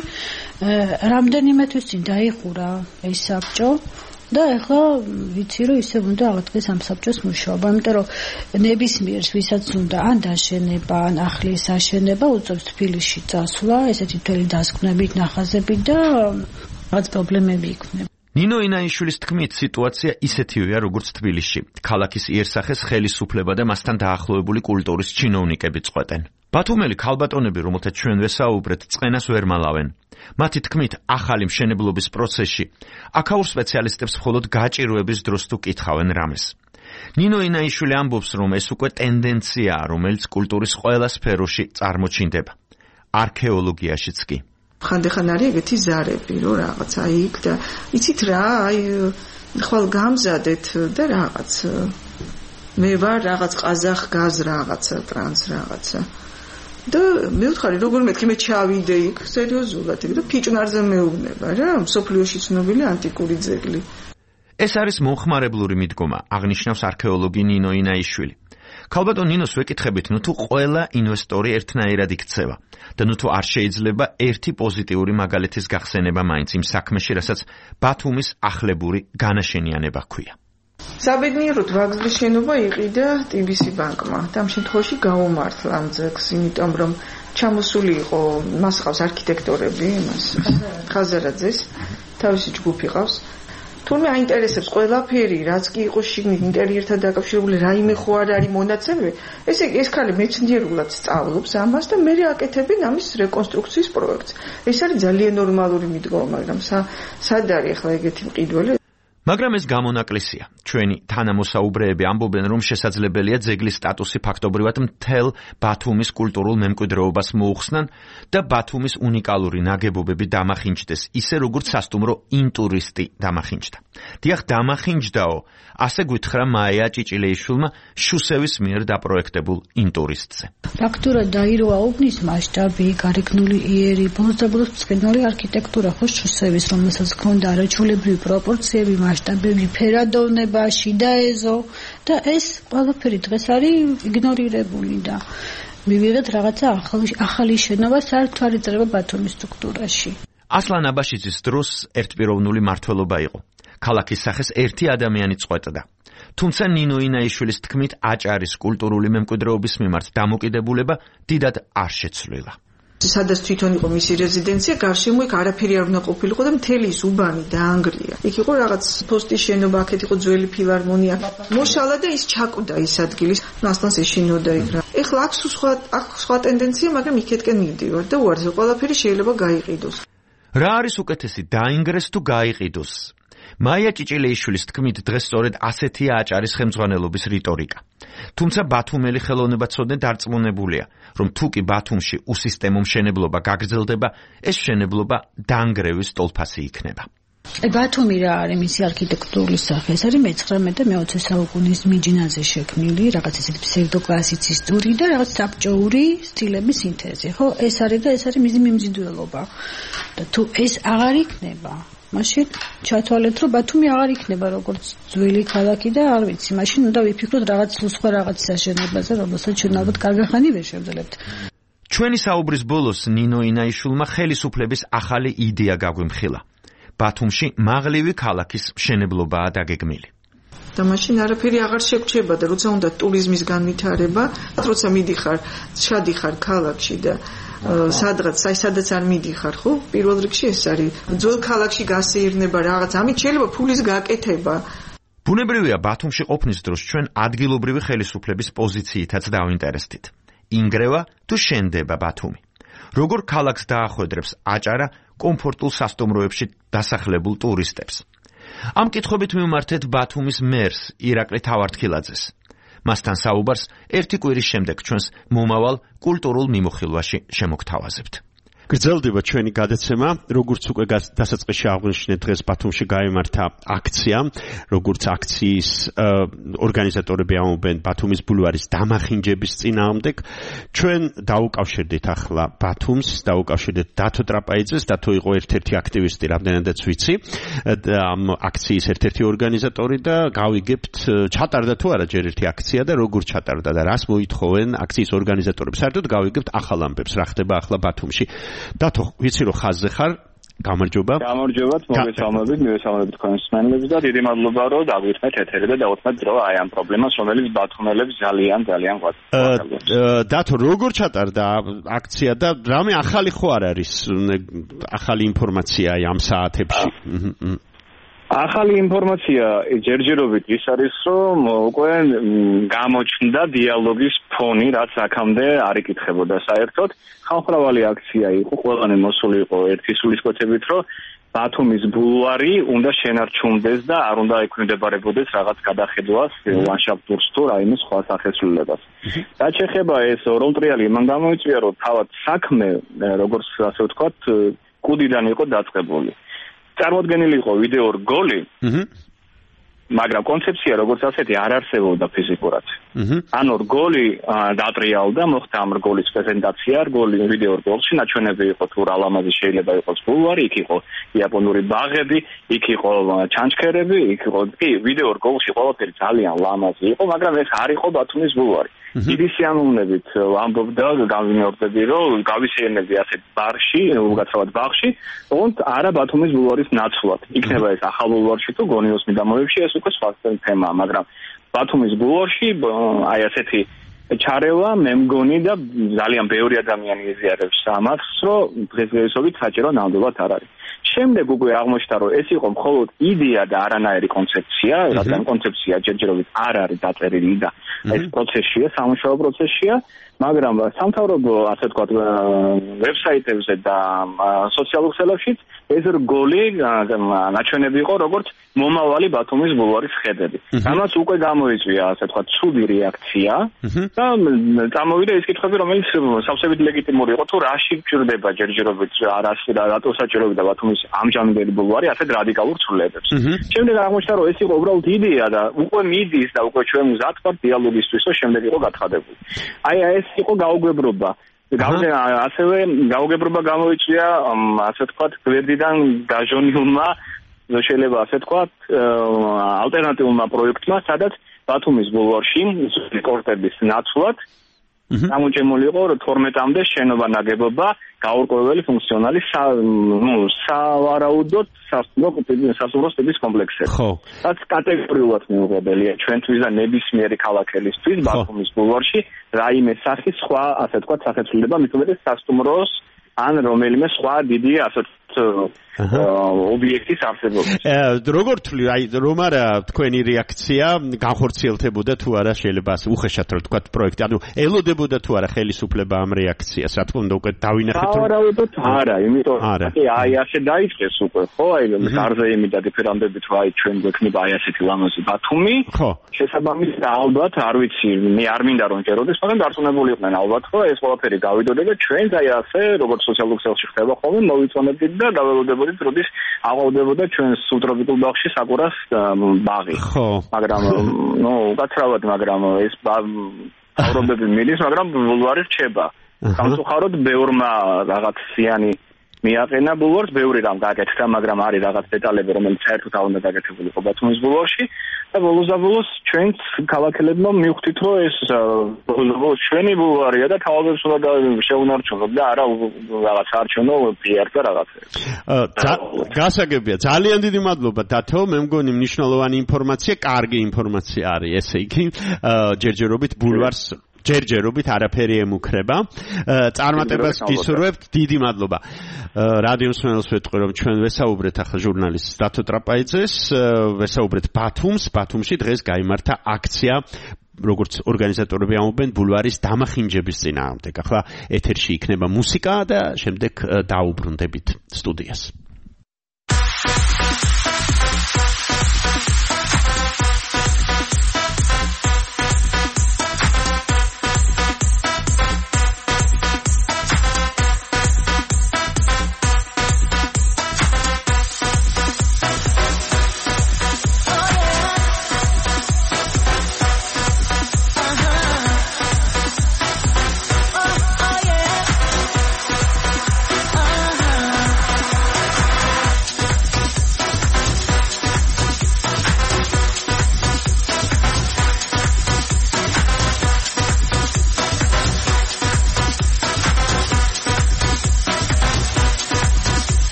რამდენიმე თვის წინ დაიხურა ეს საბჭო. და ახლა ვიცი, რომ ისე უნდა აღდგეს ამ საბჭოს მუშაობა, იმიტომ რომ ნებისმიერს ვისაც უნდა ან დაშენება, ან ახლის აშენება, უწევს თბილისში წასვლა, ესეთი მთელი დასკვნებით, ნახაზებით და რაღაც პრობლემები იქმნება. ნინო ინაიშვილის თქმით, სიტუაცია ისეთივეა, როგორც თბილისში. ქალაქის იერსახეს ხელისუფლება და მასთან დაახლოებული კულტურის ჩინოვნიკები წყვეტენ. ბათუმელი ქალბატონები, რომელთა ჩვენ ვესაუბრეთ, წყენას ვერ მალავენ. მათი თქმით, ახალი მშენებლობის პროცესში აქაურ სპეციალისტებს მხოლოდ გაჭირვების დროს თუ კითხავენ რამეს. ნინო ინაიშვილი ამბობს, რომ ეს უკვე ტენდენციაა, რომელიც კულტურის ყველა სფეროში წარმოჩინდება. არქეოლოგიაშიც კი. ხანდახან არის ეგეთი ზარები, რომ რაღაცა იქ და იცით რა, ხვალ გამზადეთ და რაღაც მე ვარ რაღაც ყაზახ გაზ რაღაცა, ტრანს რაღაცა. და მე ვთხარი, როგორ მეთქი მე ჩავიდე იქ სერიოზულად და ფიჭნარზე მეუბნება რა, მსოფლიოში ცნობილი ანტიკური ძეგლი. ეს არის მომხმარებლური მიდგომა, აღნიშნავს არქეოლოგი ნინო ინაიშვილი. ქალბატონ ნინოს ვეკითხებით, თუ ყველა ინვესტორი ერთნაირად იქცევა და თუ არ შეიძლება ერთი პოზიტიური მაგალითის გახსენება მაინც იმ საქმეში, რასაც ბათუმის ახლებური განაშენიანება ჰქვია. საბედნიეროდ ვაგზლის შენობა იყიდა TBC ბანკმა და ამ შემთხვევაში გაუმართლა ამ ძეგლს, იმიტომ რომ ჩამოსული იყო, მას ყავს არქიტექტორები, მას ხაზარაძეს, თავისი ჯგუფი ყავს. თურმე აინტერესებს ყველაფერი, რაც კი იყო შიგნით ინტერიერთან დაკავშირებული, რაიმე ხო არ არის მონაცემები. ესე იგი, ეს ქალი მეცნიერულად სწავლობს ამას და მე აკეთებენ ამის რეკონსტრუქციის პროექტს. ეს არის ძალიან ნორმალური მიდგომა, მაგრამ სად არის ახლა ეგეთი მყიდველი? მაგრამ ეს გამონაკლისია. ჩვენი თანამოსაუბრეები ამბობენ, რომ შესაძლებელია ძეგლის სტატუსი ფაქტობრივად მთელ ბათუმის კულტურულ მემკვიდრეობას მოუხსნან და ბათუმის უნიკალური ნაგებობები დამახინჯდეს, ისე როგორც სასტუმრო ინტურისტი დამახინჯდა. დიახ, დამახინჯდაო, ასე გვითხრა მაია ჭიჭილეიშვილმა შუსევის მიერ დაპროექტებულ ინტურისტზე. ფაქტურად დაიროა უბნის მასშტაბი, გარეგნული იერი, ბოლოს და ბოლოს მწკნარი არქიტექტურა ხო შუსევის, რომელსაც ჰქონდა არაჩვეულებრივი პროპორციები, მასშტაბები, ფერადოვნება, შიდა ეზო და ეს ყველაფერი დღეს არის იგნორირებული და მივიღეთ რაღაცა ახალი შენობა საერთაშორისო ბათუმის სტრუქტურაში. ასლან აბაშიძის დროს ერთპიროვნული მმართველობა იყო. ქალაქის სახეს ერთი ადამიანი წყვეტდა. თუმცა ნინო ინაიშვილის თქმით, აჭარის კულტურული მემკვიდრეობის მიმართ დამოკიდებულება დიდად არ შეცვლილა. სადაც თვითონ იყო მისი რეზიდენცია, გარშემო იქ არაფერი არ უნდა ყოფილიყო და მთელი ის უბანი დაანგრია. იქ იყო რაღაც პოსტის შენობა, აქეთ იყო ძველი ფილარმონია. მოშალა და ის ჩაკვდა ის ადგილი, მასლანს ეშინოდა იქ რა. ეხლა აქვს სხვა ტენდენცია, მაგრამ იქეთკენ მივდივარ და უარზე ყველაფერი შეიძლება გაიყიდოს. რა არის უკეთესი, დაინგრეს თუ გაიყიდოს? მაია ჭიჭილეიშვილის თქმით, დღეს სწორედ ასეთია აჭარის ხელმძღვანელობის რიტორიკა. თუმცა ბათუმელი ხელოვნებაცოდნე დარწმუნებულია, რომ თუ კი ბათუმში უსისტემო მშენებლობა გაგრძელდება, ეს მშენებლობა დაანგრევის ტოლფასი იქნება. ბათუმი რა არის მისი არქიტექტურული სახე? ეს არის მე-19 და მე-20 საუკუნის მიჯნაზე შექმნილი, რაღაც ისეთი ფსევდოკლასიცისტური და რაღაც საბჭოური სტილების სინთეზი. ხო, ეს არის და ეს არის მისი მიმზიდველობა. და თუ ეს აღარ იქნება, მაშინ ჩათვალეთ, რომ ბათუმი აღარ იქნება როგორც ძველი ქალაქი და არ ვიცი, მაშინ უნდა ვიფიქროთ რაღაც სხვა რაღაცის აშენებაზე, რომელსაც ჩვენ ალბათ კარგახანი ვერ შევძლებთ. ჩვენი საუბრის ბოლოს ნინო ინაიშვილმა ხელისუფლების ახალი იდეა გაგვიმხილა. ბათუმში მაღლივი ქალაქის მშენებლობაა დაგეგმილი. და მაშინ არაფერი აღარ შეგვჩება და როცა უნდა ტურიზმის განვითარება, როცა მიდიხარ, შადიხარ ქალაქში და სადაც არ მიდიხარ, ხო? პირველ რიგში ეს არის. ძველ ქალაქში გასეირნება რაღაც, ამით შეიძლება ფულის გაკეთება. ბუნებრივია, ბათუმში ყოფნის დროს ჩვენ ადგილობრივი ხელისუფლების პოზიციითაც დავინტერესდით. ინგრევა თუ შენდება ბათუმი? როგორ ქალაქს დაახვედრებს აჭარა კომფორტულ სასტუმროებში დასახლებულ ტურისტებს? ამ კითხვებით მივმართეთ ბათუმის მერს ირაკლი თავართქილაძეს. მასთან საუბარს ერთი კვირის შემდეგ ჩვენს მომავალ კულტურულ მიმოხილვაში შემოგთავაზებთ. გრძელდება ჩვენი გადაცემა, როგორც უკვე დასაწყისში აღვნიშნეთ, დღეს ბათუმში გაიმართა აქცია, როგორც აქციის ორგანიზატორები ამბობენ ბათუმის ბულვარის დამახინჯების წინააღმდეგ. ჩვენ დაუკავშირდით ახლა ბათუმს, დაუკავშირდით დათო ტრაპაიძეს, დათო იყო ერთ-ერთი აქტივისტი, რამდენადაც ვიცი, ამ აქციის ერთ-ერთი ორგანიზატორი და გავიგებთ, ჩატარდა თუ არა ჯერ ერთი აქცია და როგორ ჩატარდა და რას მოითხოვენ აქციის ორგანიზატორები. საერთოდ გავიგებთ ახალ ამბებს, რა ხდება ახლა ბათუმში. დათო, ვიცი რომ ხაზზე ხარ, გამარჯობა. გამარჯობათ, მოგესალმებით, მივესალმებით თქვენს მსმენელებს და დიდი მადლობა რომ დაგვირთმეთ ეთერი და დავუთმეთ დრო აი ამ პრობლემას, რომელიც ბათუმელებს ძალიან გვაქვს. დათო, როგორ ჩატარდა აქცია და რამე ახალი ხო არ არის ახალი ინფორმაცია აი ამ საათებში? ახალი ინფორმაცია ჯერჯერობით ის არის, რომ უკვე გამოჩნდა დიალოგის ფონი, რაც აქამდე არ იკითხებოდა საერთოდ. ხალხმრავალი აქცია იყო, ყველანი მოსული იყო ერთი სულისკვეთებით, რომ ბათუმის ბულვარი უნდა შენარჩუნდეს და არ უნდა ექვემდებარებოდეს რაღაც გადახედვას, ლანდშაფტურს თუ რაიმე სხვა სახესრულებას. რაც შეეხება ეს ორონტრიალი, მან გამოიწვია, რომ თავად საქმე, როგორც ასე ვთქვათ, კუდიდან იყო დაწყებული. წარმოდგენილი იყო ვიდეო რგოლი, მაგრამ კონცეფცია როგორც ასეთი არ არსებობდა ფიზიკურად. ანუ რგოლი დატრიალდა, მოხდა ამ რგოლის პრეზენტაცია, რგოლი ვიდეო რგოლში ნაჩვენები იყო თუ რა ლამაზი შეიძლება იყოს ბულვარი, იქ იყო იაპონური ბაღები, იქ იყო ჩანჩქერები, იქ იყო კი ვიდეო რგოლში ყველაფერი ძალიან ლამაზი იყო, მაგრამ ეს არ იყო ბათუმის ბულვარი. დიდი სიამოვნებით ამბობდა გამიმეორდები, რომ გავისეირნები ასეთ ბარში, უკაცრავად ბაღში, თუმცა არა ბათუმის ბულვარის ნაცვლად. იქნება ეს ახალ ბულვარში თუ გონიოს მიდამოებში, ეს უკვე სხვა თემაა, მაგრამ ბათუმის ბულვარში აი ასეთი ჩარევა მე მგონი და ძალიან ბევრი ადამიანი ეზიარებს ამას, რომ დღესდღეობით საჭირო ნამდვილად არ არის. შემდეგ უკვე აღმოჩნდა, რომ ეს იყო მხოლოდ იდეა და არანაირი კონცეფცია, რადგან კონცეფცია ჯერჯერობით არ არის დაწერილი და ეს პროცესია, სამუშაო პროცესია, მაგრამ სამთავრობო, ასე ვთქვათ, ვებსაიტებზე და სოციალურ ქსელებშიც ეს რგოლი ნაჩვენები იყო, როგორც მომავალი ბათუმის ბულვარის ხედები. ამას უკვე გამოიწვია, ასე ვთქვათ, ცუდი რეაქცია და წამოვიდა ის კითხვები, რომელიც სავსებით ლეგიტიმური იყო, თუ რაში გჭირდება ჯერჯერობით რატო საჭიროებდა ბათუმის ამჟამინდელი ბულვარი ასეთ რადიკალურ ცვლილებებს. შემდეგ აღმოჩნდა, რომ ეს იყო უბრალოდ იდეა და უკვე მიდის და უკვე ჩვენ მზად ვართ დიალოგისთვის, რომ შემდეგ იყო გათხადებული. აი ეს იყო გაუგებრობა. ასევე გაუგებრობა გამოიწვია, ასე ვთქვათ, გვერდიდან გაჟონილმა, შეიძლება ასე ვთქვათ, ალტერნატიულმა პროექტმა, სადაც ბათუმის ბულვარში კორტების ნაცვლად გამოჩემული იყო 12-მდე შენობა ნაგებობა გაურკვეველი ფუნქციონალი სავარაუდოდ სასურვო ტიპის კომპლექსები. რაც კატეგორიულად მიუღებელია ჩვენთვის და ნებისმიერი ქალაქელისთვის ბათუმის ბულვარში რაიმე სახის სხვა, ასე ვთქვათ, სახეცვლილება მით უმეტეს სასტუმროს ან რომელიმე სხვა დიდი ასე ობიექტის არსებობის. როგორ თვლი, აი რომ არა თქვენი რეაქცია განხორციელდებოდა თუ არა შეიძლება ასე უხეშად რომ თქვა პროექტი, ანუ ელოდებოდა თუ არა ხელისუფლება ამ რეაქციას, რა თქმა უნდა უკვე დავინახეთ რომ სავარაუდოდ არა, იმიტომ რომ აი ასე დაიწყეს უკვე, ხო, აი გარზეიმი და დიფერანდებით რომ აი ჩვენ გვექნება აი ასეთი ლამაზი ბათუმი, ხო, შესაბამისად ალბათ არ ვიცი, მე არ მინდა რომ ჯეროდეს, მაგრამ დარწმუნებული იყვნენ ალბათ, ხო, ეს ყველაფერი გავიდოდა და ჩვენც აი ასე როგორც სოციალურ ქსელში ხდება ხოლმე მოვიწონებდით და დაველოდებოდით როდის აღვავდებოდა ჩვენს სუბტროპიკულ ბაღში საკურას ბაღი. მაგრამ ნუ უკაცრავად, მაგრამ ეს ავრობები მილის, მაგრამ ბულვარი რჩება. სამწუხაროდ ბევრმა რაღაც სიანი მიაყენა ბულვარს, ბევრი რამ გაკეთდა, მაგრამ არის რაღაც დეტალები, რომელიც საერთოდ არ უნდა გაკეთებულიყო ბათუმის ბულვარში და ბოლოს ჩვენც ქალაქელებმა მივხვდით, რომ ეს ჩვენი ბულვარია და თავადაც უნდა შეუნარჩუნოთ და არა რაღაც არჩევნო პიარ და რაღაცები. გასაგებია, ძალიან დიდი მადლობა დათო, მე მგონი მნიშვნელოვანი ინფორმაცია, კარგი ინფორმაცია არის, ესე იგი ჯერჯერობით ბულვარს ჯერჯერობით არაფერი ემუქრება. წარმატებას გისურვებთ, დიდი მადლობა. რადიო მსმენელს ვეთქვი, რომ ჩვენ ვესაუბრეთ ახლა ჟურნალისტ დათო ტრაპაიძეს, ვესაუბრეთ ბათუმში დღეს გაიმართა აქცია, როგორც ორგანიზატორები ამბობენ, ბულვარის დამახინჯების წინააღმდეგ. ახლა ეთერში იქნება მუსიკა და შემდეგ დაუბრუნდებით სტუდიას.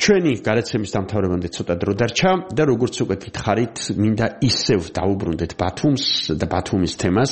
ჩვენი გადაცემის დამთავრებამდე ცოტა დრო დარჩა და როგორც უკვე გითხარით, მინდა ისევ დაუბრუნდეთ ბათუმს და ბათუმის თემას.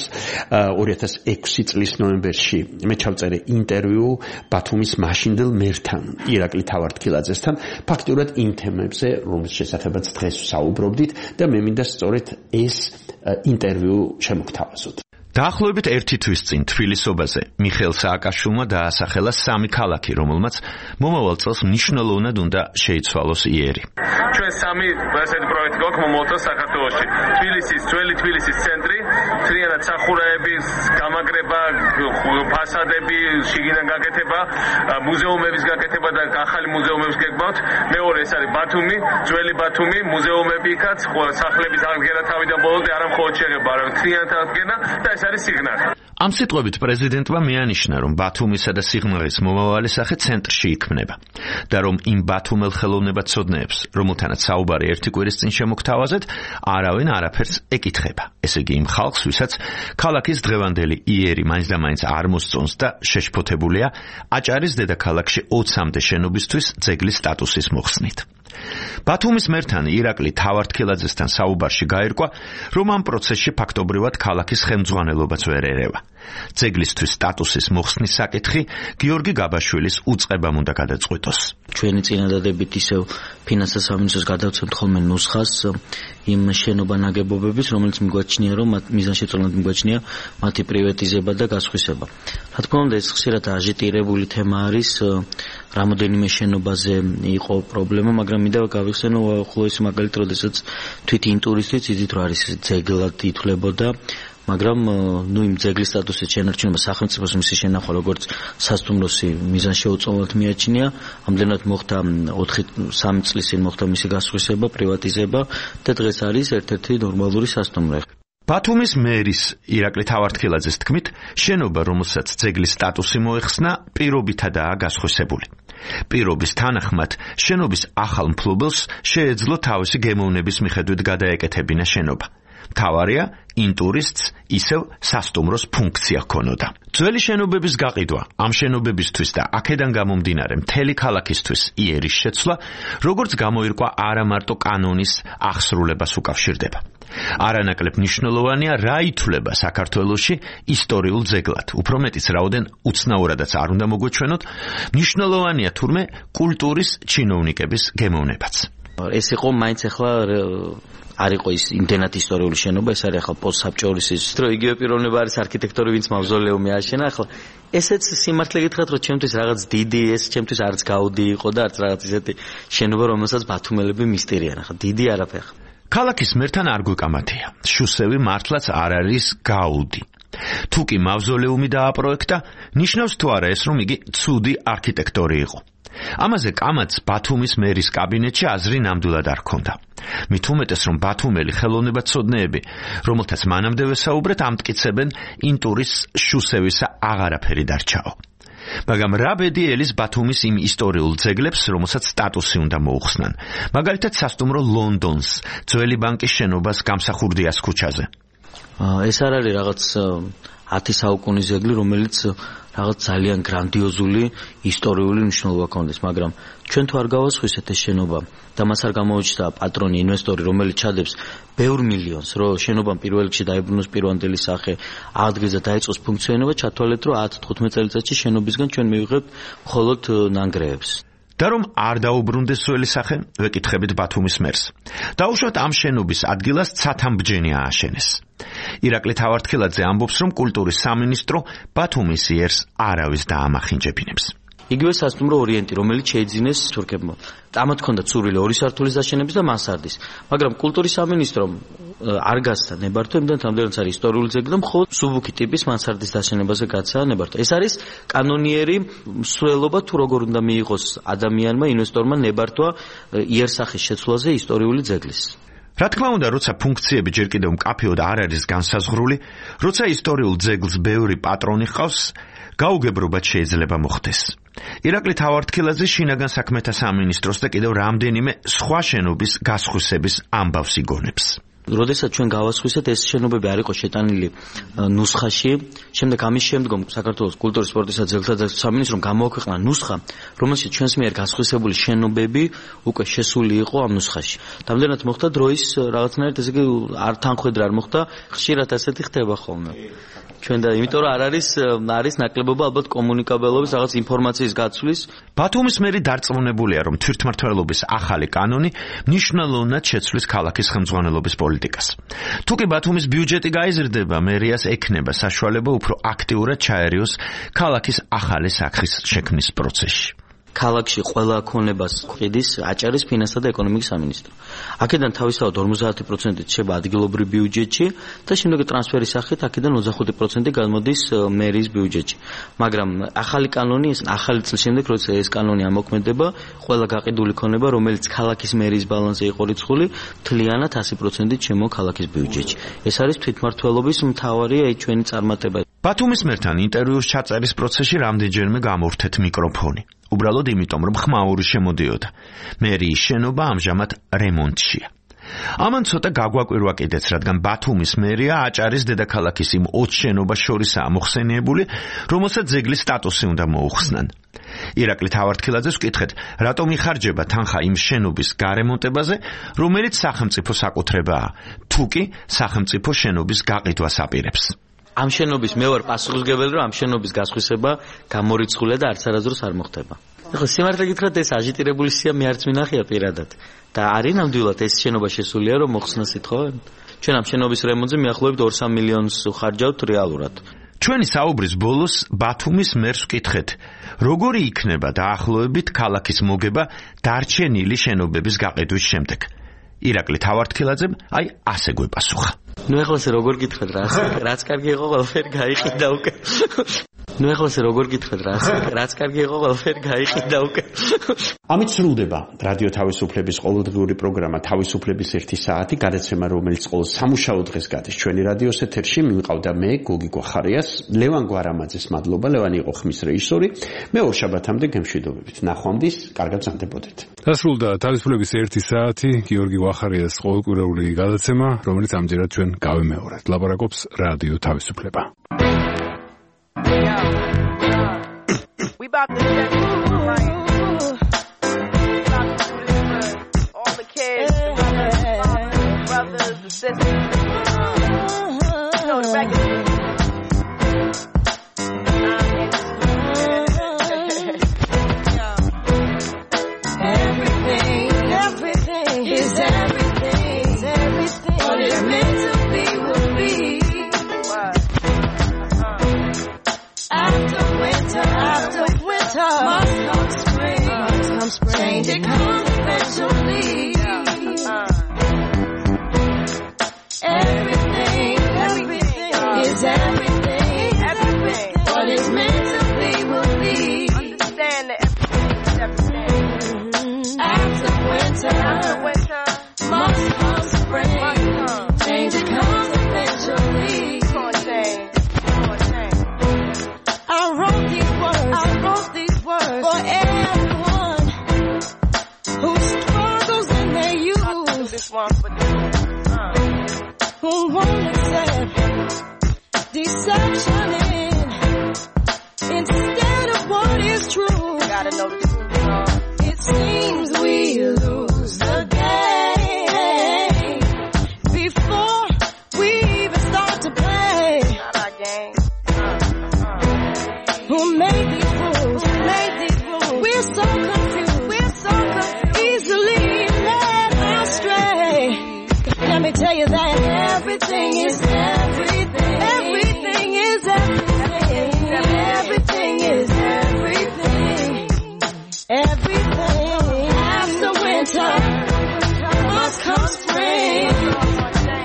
2006 წლის ნოემბერში მე ჩავწერე ინტერვიუ ბათუმის მაშინდელ მერთან, ირაკლი თავართქილაძესთან, ფაქტურად იმ თემებზე, რომლის შესახებაც დღეს ვსაუბრობდით და მე მინდა სწორედ ეს ინტერვიუ შემოგთავაზოთ. დაახლოებით 1 თვის წინ თბილისობაზე მიხეილ სააკაშვილმა დაასახელა 3 ქალაქი, რომელმაც მომავალ წელს მნიშვნელოვნად უნდა შეიცვალოს იერი. ჩვენ 3 ესეთი პროექტი გვაქვს მომავალ წელს საქართველოში. თბილისის, ძველი თბილისის ცენტრი, მთლიანად სახურაების გამაგრება, ფასადები, შიგნიდან გაკეთება, მუზეუმების გაკეთება და ახალი მუზეუმების გეგმავთ. მეორე ეს არის ბათუმი, ძველი ბათუმი, მუზეუმები იქაც, სახლების აღდგენა თავიდან ბოლომდე არა მხოლოდ შეღება, არამედ მთლიანად აღდგენა და ეს არის სიგნალი. ამ სიტყვებით პრეზიდენტმა მეანიშნა, რომ ბათუმისა და სიღნაღის მომავალი სახე ცენტრში იქმნება და რომ იმ ბათუმელ ხელოვნებაცოდნეებს, რომელთანაც საუბარი 1 კვირის წინ შემოგთავაზეთ, არავინ არაფერს ეკითხება. ესე იგი იმ ხალხს, ვისაც ქალაქის დღევანდელი იერი მაინც და მაინც არ მოსწონს და შეშფოთებულია აჭარის დედაქალაქში 20-მდე შენობისთვის ძეგლის სტატუსის მოხსნით. ბათუმის მერთან ირაკლი თავართქილაძესთან საუბარში გაირკვა, რომ ამ პროცესში ფაქტობრივად ქალაქის ხელმძღვანელობაც ვერ ერევა. ძეგლისთვის სტატუსის მოხსნის საკითხი გიორგი გაბაშვილის უწყებამ უნდა გადაწყვიტოს. ჩვენი წინადადებით ისევ ფინანსთა სამინისტროს გადავცემთ ხოლმე ნუსხას იმ შენობა ნაგებობების, რომელიც მიგვაჩნია, რომ მიზანშეწონილად მიგვაჩნია მათი პრივატიზება და გასხვისება. რა თქმა უნდა, ეს ხშირად აჟიტირებული თემა არის, რამოდენიმე შენობაზე იყო პრობლემა, მაგრამ მინდა გავიხსენო ხოლმე მაგალითად, როდესაც თვით ინტურისტიც იცით, რომ არის ძეგლად ითვლებოდა, მაგრამ იმ ძეგლის სტატუსის შენარჩუნება სახელმწიფოს მისი შენახვა როგორც სასტუმროსი მიზანშეუწონილად მიაჩნია. ამდენად მოხდა 3 წლის წინ მოხდა მისი გასხვისება, პრივატიზება და დღეს არის ერთ-ერთი ნორმალური სასტუმრო. ბათუმის მერის ირაკლი თავართქილაძეს თქმით, შენობა, რომელსაც ძეგლის სტატუსი მოეხსნა, პირობითადაა გასხვისებული. პირობის თანახმად, შენობის ახალ მფლობელს შეეძლო თავისი გემოვნების მიხედვით გადაეკეთებინა შენობა. მთავარია, ინტურისტს ისევ სასტუმროს ფუნქცია ჰქონოდა. ძველი შენობების გაყიდვა, ამ შენობებისთვის და აქედან გამომდინარე მთელი ქალაქისთვის იერის შეცვლა, როგორც გამოირკვა, არა მარტო კანონის აღსრულებას უკავშირდება. არანაკლებ მნიშვნელოვანია, რა ითვლება საქართველოში ისტორიულ ძეგლად. უფრო მეტიც, რაოდენ უცნაურადაც არ უნდა მოგვეჩვენოთ, მნიშვნელოვანია თურმე კულტურის ჩინოვნიკების გემოვნებაც. ეს იყო მაინც ახლა არ იყო ის იმდენად ისტორიული შენობა, ეს არის ახლა პოსტსაბჭოური რომ იგივე პიროვნება არის არქიტექტორი, ვინც მავზოლეუმი აშენა. ახლა ესეც სიმართლე გითხრათ, რომ ჩემთვის რაღაც დიდი ეს ჩემთვის არც გაუდი იყო და არც რაღაც ისეთი შენობა, რომელსაც ბათუმელები მისტერიან. ახლა დიდი არაფერი. ქალაქის მერთან არ გვეკამათია. შუსევი მართლაც არ არის გაუდი. თუ კი მავზოლეუმი დააპროექტა, ნიშნავს თუ არა ეს, რომ იგი ცუდი არქიტექტორი იყო. ამაზე კამათს ბათუმის მერის კაბინეტში აზრი ნამდვილად არ ჰქონდა. მით უმეტეს, რომ ბათუმელი ხელოვნებაცოდნეები, რომელთაც მანამდე ვესაუბრეთ, ამტკიცებენ ინტურის შუსევისა აღარაფერი დარჩაო. მაგრამ რა ბედი ელის ბათუმის იმ ისტორიულ ძეგლებს, რომელსაც სტატუსი უნდა მოუხსნან. მაგალითად, სასტუმრო ლონდონს, ძველი ბანკის შენობას გამსახურდიას ქუჩაზე. ეს არ არის რაღაც 10 საუკუნის ძეგლი, რომელიც რაღაც ძალიან გრანდიოზული ისტორიული მნიშვნელობა ჰქონდეს, მაგრამ ჩვენ თუ არ გავასხვისეთ ეს შენობა და მას არ გამოუჩნდა პატრონი, ინვესტორი, რომელიც ჩადებს ბევრ მილიონს, რომ შენობამ პირველ რიგში დაიბრუნოს პირვანდელი სახე, აღდგეს და დაიწყოს ფუნქციონირება, ჩათვალეთ, რომ 10-15 წელიწადში შენობისგან ჩვენ მივიღებთ მხოლოდ ნანგრევებს. და რომ არ დაუბრუნდეს ძველი სახე, ვეკითხებით ბათუმის მერს. დაუშვათ ამ შენობის ადგილას ცათამბჯენი ააშენეს. ირაკლი თავართქილაძე ამბობს, რომ კულტურის სამინისტრო ბათუმის იერს არავის დაამახინჯებინებს. იგივე სასტუმრო ორიენტი, რომელიც შეიძინეს თურქებმა. ამათ ჰქონდა ცურვილი 2 სართულის დაშენების და მანსარდის. მაგრამ კულტურის სამინისტრომ არ გასცა ნებართვა, იმდენ თამდენიც არის ისტორიული ძეგლი და მხოლოდ სუბუქი ტიპის მანსარდის დაშენებაზე გაცა ნებართვა. ეს არის კანონიერი მსვლელობა, თუ როგორ უნდა მიიღოს ადამიანმა, ინვესტორმა ნებართვა იერსახის შეცვლაზე ისტორიული ძეგლის. რა თქმა უნდა, როცა ფუნქციები ჯერ კიდევ მკაფიოდ არ არის განსაზღვრული, როცა ისტორიულ ძეგლს ბევრი პატრონი ჰყავს, გაუგებრობად შეიძლება მოხდეს. ირაკლი თავართქილაძე შინაგან საქმეთა სამინისტროს და კიდევ რამდენიმე სხვა შენობის გასხვისების ამბავს იგონებს. როდესაც ჩვენ გავასხვისეთ ეს შენობები არ იყო შეტანილი ნუსხაში, შემდეგ ამის შემდგომ საქართველოს კულტურის, სპორტისა და ძეგლთა სამინისტრომ გამოაქვეყნა ნუსხა, რომელშიც ჩვენს მიერ გასხვისებული შენობები უკვე შესული იყო ამ ნუსხაში. Რამდენად მოხდა დროის რაღაცნაირად ესე იგი არ თანხვედრა არ მოხდა, ხშირად ასეთი ხდება ხოლმე. ჩვენ და იმიტომ რომ არ არის ნაკლებობა ალბათ კომუნიკაბელობის რაღაც ინფორმაციის გაცვლის. ბათუმის მერი დარწმუნებულია, რომ თვითმმართველობის ახალი კანონი მნიშვნელოვნად შეცვლის ქალაქის ხელმძღვანელობის პოლიტიკას. თუ კი ბათუმის ბიუჯეტი გაიზრდება, მერიას ექნება საშუალება უფრო აქტიურად ჩაერიოს ქალაქის ახალი სახის შექმნის პროცესში. ქალაქში ყველა ქონებას ყიდის აჭარის ფინანსთა და ეკონომიკის სამინისტრო. აქედან თავისთავად 50% შეება ადგილობრივ ბიუჯეტში და შემდეგ ტრანსფერის სახით აქედან 25% გამოდის მერის ბიუჯეტში. მაგრამ ახალი კანონი, ახალი წლის შემდეგ, როცა ეს კანონი ამოქმედება, ყველა გაყიდული ქონება, რომელიც ქალაქის მერის ბალანსზე იყო რიცხული, მთლიანად 100% შემო ქალაქის ბიუჯეტში. ეს არის თვითმმართველობის მთავარი ჩვენი წარმატება. ბათუმის მერთან ინტერვიუს ჩაწერის პროცესში რამდენჯერმე გამორთეთ მიკროფონი. უბრალოდ იმიტომ, რომ ხმაური შემოდიოდა. მერიის შენობა ამჟამად რემონტშია. ამან ცოტა გაგვაკვირვა კიდეც, რადგან ბათუმის მერია აჭარის დედაქალაქის იმ 20 შენობას შორისაა მოხსენიებული, რომელსაც ძეგლის სტატუსი უნდა მოუხსნან. ირაკლი თავართქილაძეს ვკითხეთ, რატომ იხარჯება თანხა იმ შენობის გარემონტებაზე, რომელიც სახელმწიფო საკუთრებაა, თუ კი სახელმწიფო შენობის გაყიდვას აპირებს. ამ შენობის მე ვარ პასუხისმგებელი, რომ ამ შენობის გასხვისება გამორიცხულია და არც არასდროს არ მოხდება. ეხლა სიმართლე გითხრათ, ეს აჟიტირებული სია მე არც მინახია პირადად. და არის ნამდვილად ეს შენობა შესულია, რომ მოხსნასით, ხო? ჩვენ ამ შენობის რემონტზე მიახლოებით 2-3 მილიონს ვხარჯავთ რეალურად. ჩვენი საუბრის ბოლოს ბათუმის მერს ვკითხეთ, როგორი იქნება დაახლოებით ქალაქის მოგება დარჩენილი შენობების გაყიდვის შემდეგ. ირაკლი თავართქილაძემ ასე გვეპასუხა. ნუ ეხლა ესე როგორ გითხრათ რაც კარგი იყო ყველაფერი გაიყიდა უკვე. ნუ ეხლა ესე როგორ გითხრათ რაც კარგი იყო ყველაფერი გაიყიდა უკვე. ამით სრულდება რადიო თავისუფლების ყოველდღიური პროგრამა თავისუფლების 1 საათი, გადაცემა რომელიც ყოველ სამუშაო დღეს გადის ჩვენი რადიოს ეთერში. მივყავდა მე გოგი გვახარიას, ლევან გვარამაძეს მადლობა, ლევანი იყო ხმის რეჟისორი. მე ორშაბათამდე გემშვიდობებით. ნახვამდის, კარგად გრძანდებოდეთ. დასრულდა თავისუფლების 1 საათი, გიორგი გვახარიას ყოველკვირეული გადაცემა, რომელიც ამჯერად ჩვენ გავიმეორეთ. ლაპარაკობს რადიო თავისუფლება. We about to set this right. About to do this for all the kids, the brothers, the sisters. You know the record. Everything is everything. What it's meant to be will be. After winter, must come spring. Change it comes eventually. Everything is everything. What is meant to be will be. Understand that everything is everything. After winter, must come spring. Change it comes eventually. I wrote these words for everyone who struggles in their youth, who won't accept deception instead of what is true. Gotta know the truth. It seems we lose the game before we even start to play. Not our game. Who made these rules? We're so confused. Easily led astray. Let me tell you that everything is everything. Everything is everything. Everything is everything. Everything. After winter must come spring.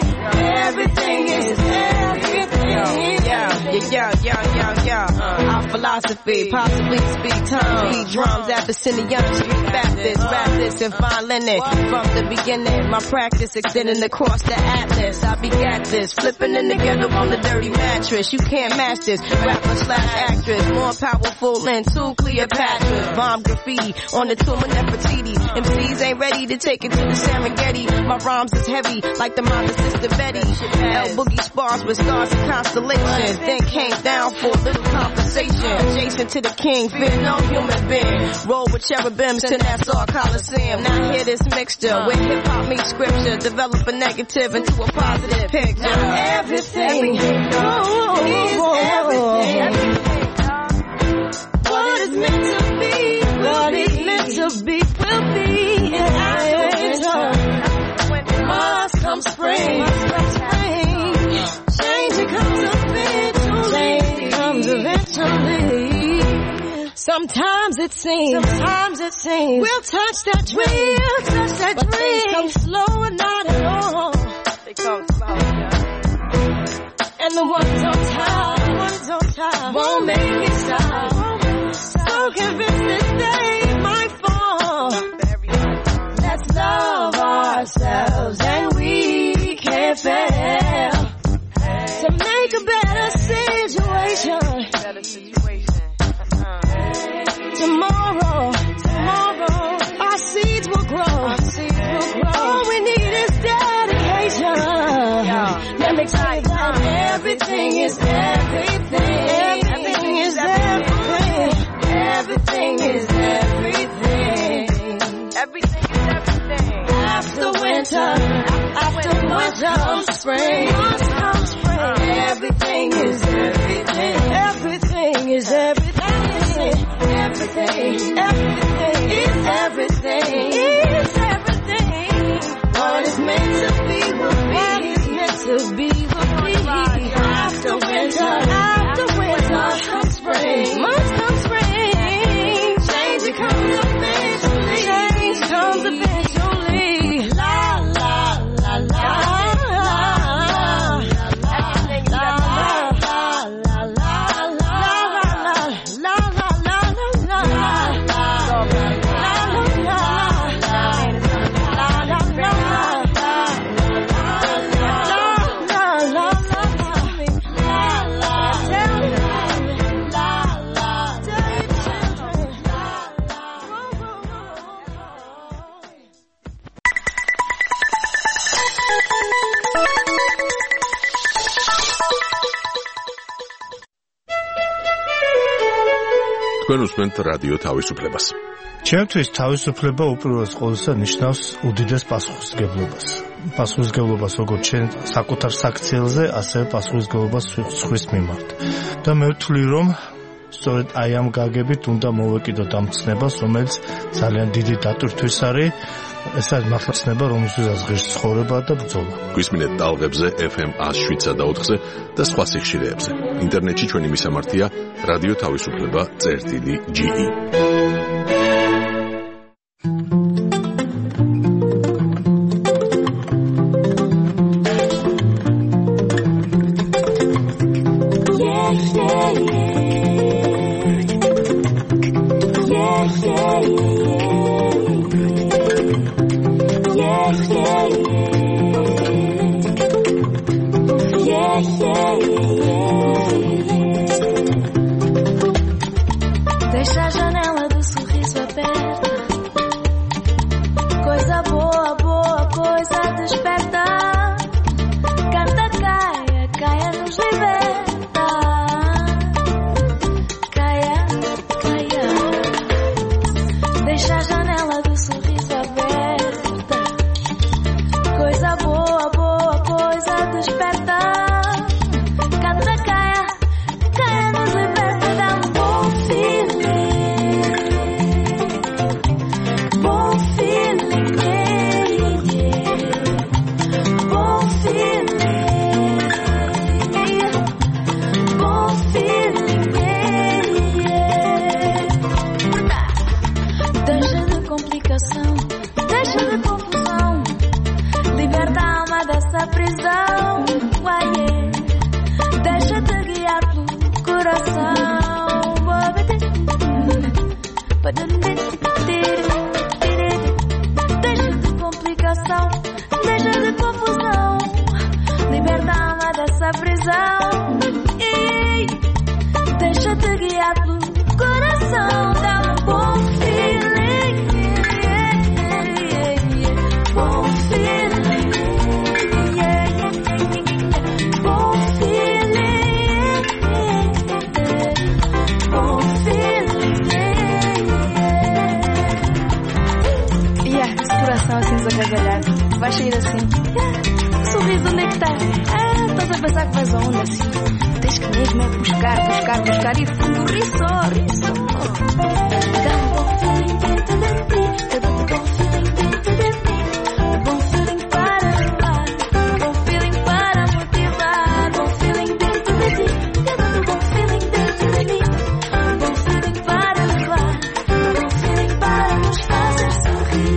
Everything is everything. Yeah. philosophy, possibly speak tongues, beat drums, Abyssinian, Street Baptist, rap this and fine linen. From the beginning, my practice extending across the atlas. I begat this, flipping in the ghetto on the dirty mattress. You can't match this, rapper / actress, more powerful than two Cleopatras. Bomb graffiti on the tomb of Nefertiti. MCs ain't ready to take it to the Serengeti. My rhymes is heavy, like the mother sister Betty. L Boogie spars with stars and constellations. Then came down for a little conversation. Adjacent to the king, fear no human being. Roll with cherubims to Nassau Coliseum. Now hear this mixture with hip hop meets scripture. Develop a negative into a positive picture. Everything is everything. What is meant to be, what is meant to be will be. And after winter must come spring. Change it comes eventually. Sometimes it seems we'll touch that dream, but things come slow and not at all. They come slow, and the ones on top won't make it stop. So convinced that they might fall. Let's love ourselves and we can't fail to make a better situation. Tomorrow, our seeds will grow. All we need is dedication. Let me tell you that everything is everything. Everything is everything. Everything is everything. Everything is everything. After winter comes spring. Everything is everything. Everything is everything. Everything is everything. What is meant to be will be. After winter comes spring. Change it comes eventually. La la la la. თქვენ უსმენთ რადიო თავისუფლებას. ჩემთვის თავისუფლება უპირველეს ყოვლისა ნიშნავს უდიდეს პასუხისმგებლობას. პასუხისმგებლობას როგორც ჩვენ საკუთარ საქციელზე, ასევე პასუხისმგებლობას სხვის მიმართ. და მე ვთვლი, რომ სწორედ აი ამ გაგებით უნდა მოვეკიდოთ ამ ცნებას, რომელიც ძალიან დიდი დატვირთვის არის. ეს არის მართლაცნება, რომელსაც ღირს ცხოვრება და ბრძოლა. გვისმინეთ ტალღებზე FM 107.4-ზე და სხვა სიხშირეებზე. ინტერნეტში ჩვენი მისამართია რადიო თავისუფლება.ge. Deixa a janela do sorriso aberta. Coisa boa, boa, coisa desperta. Canta, caia, caia, nos liberta. Caia, caia. Deixa a janela do sorriso aberta. Coisa boa, boa, coisa desperta. Canta, da prisão. E deixa-te guiar pelo coração. Dá um bom feeling. Bom feeling. Bom feeling. Bom feeling. Esse coração assim desagargalhado vai sair assim. Sorriso, onde é que estás? Estás a pensar que vais aonde assim? Tens que mesmo é buscar e fundo, ri só. Dá um bom feeling dentro de ti. Eu dou-te bom feeling dentro de ti. Bom feeling para levar, bom feeling para motivar. Bom feeling dentro de ti. Eu dou-te bom feeling dentro de mim. Bom feeling para levar, bom feeling para nos fazer sorrir.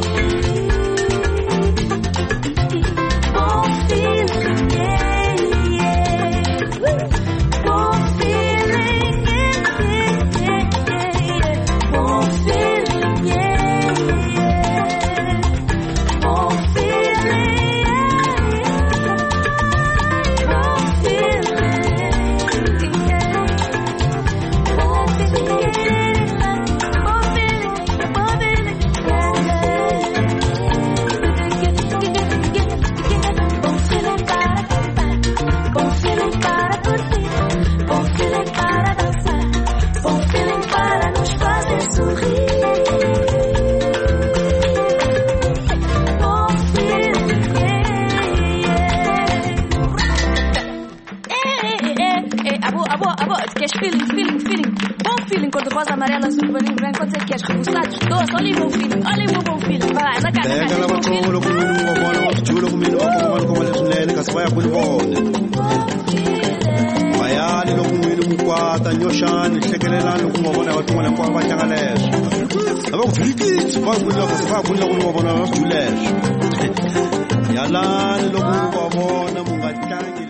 Rosa, amarela, azul, bolinho, branco, quanto você quer? Rebuçados, doce, olha o meu filho, bom filho. Vai lá, na casa, Yalani lokuba bona mungatangi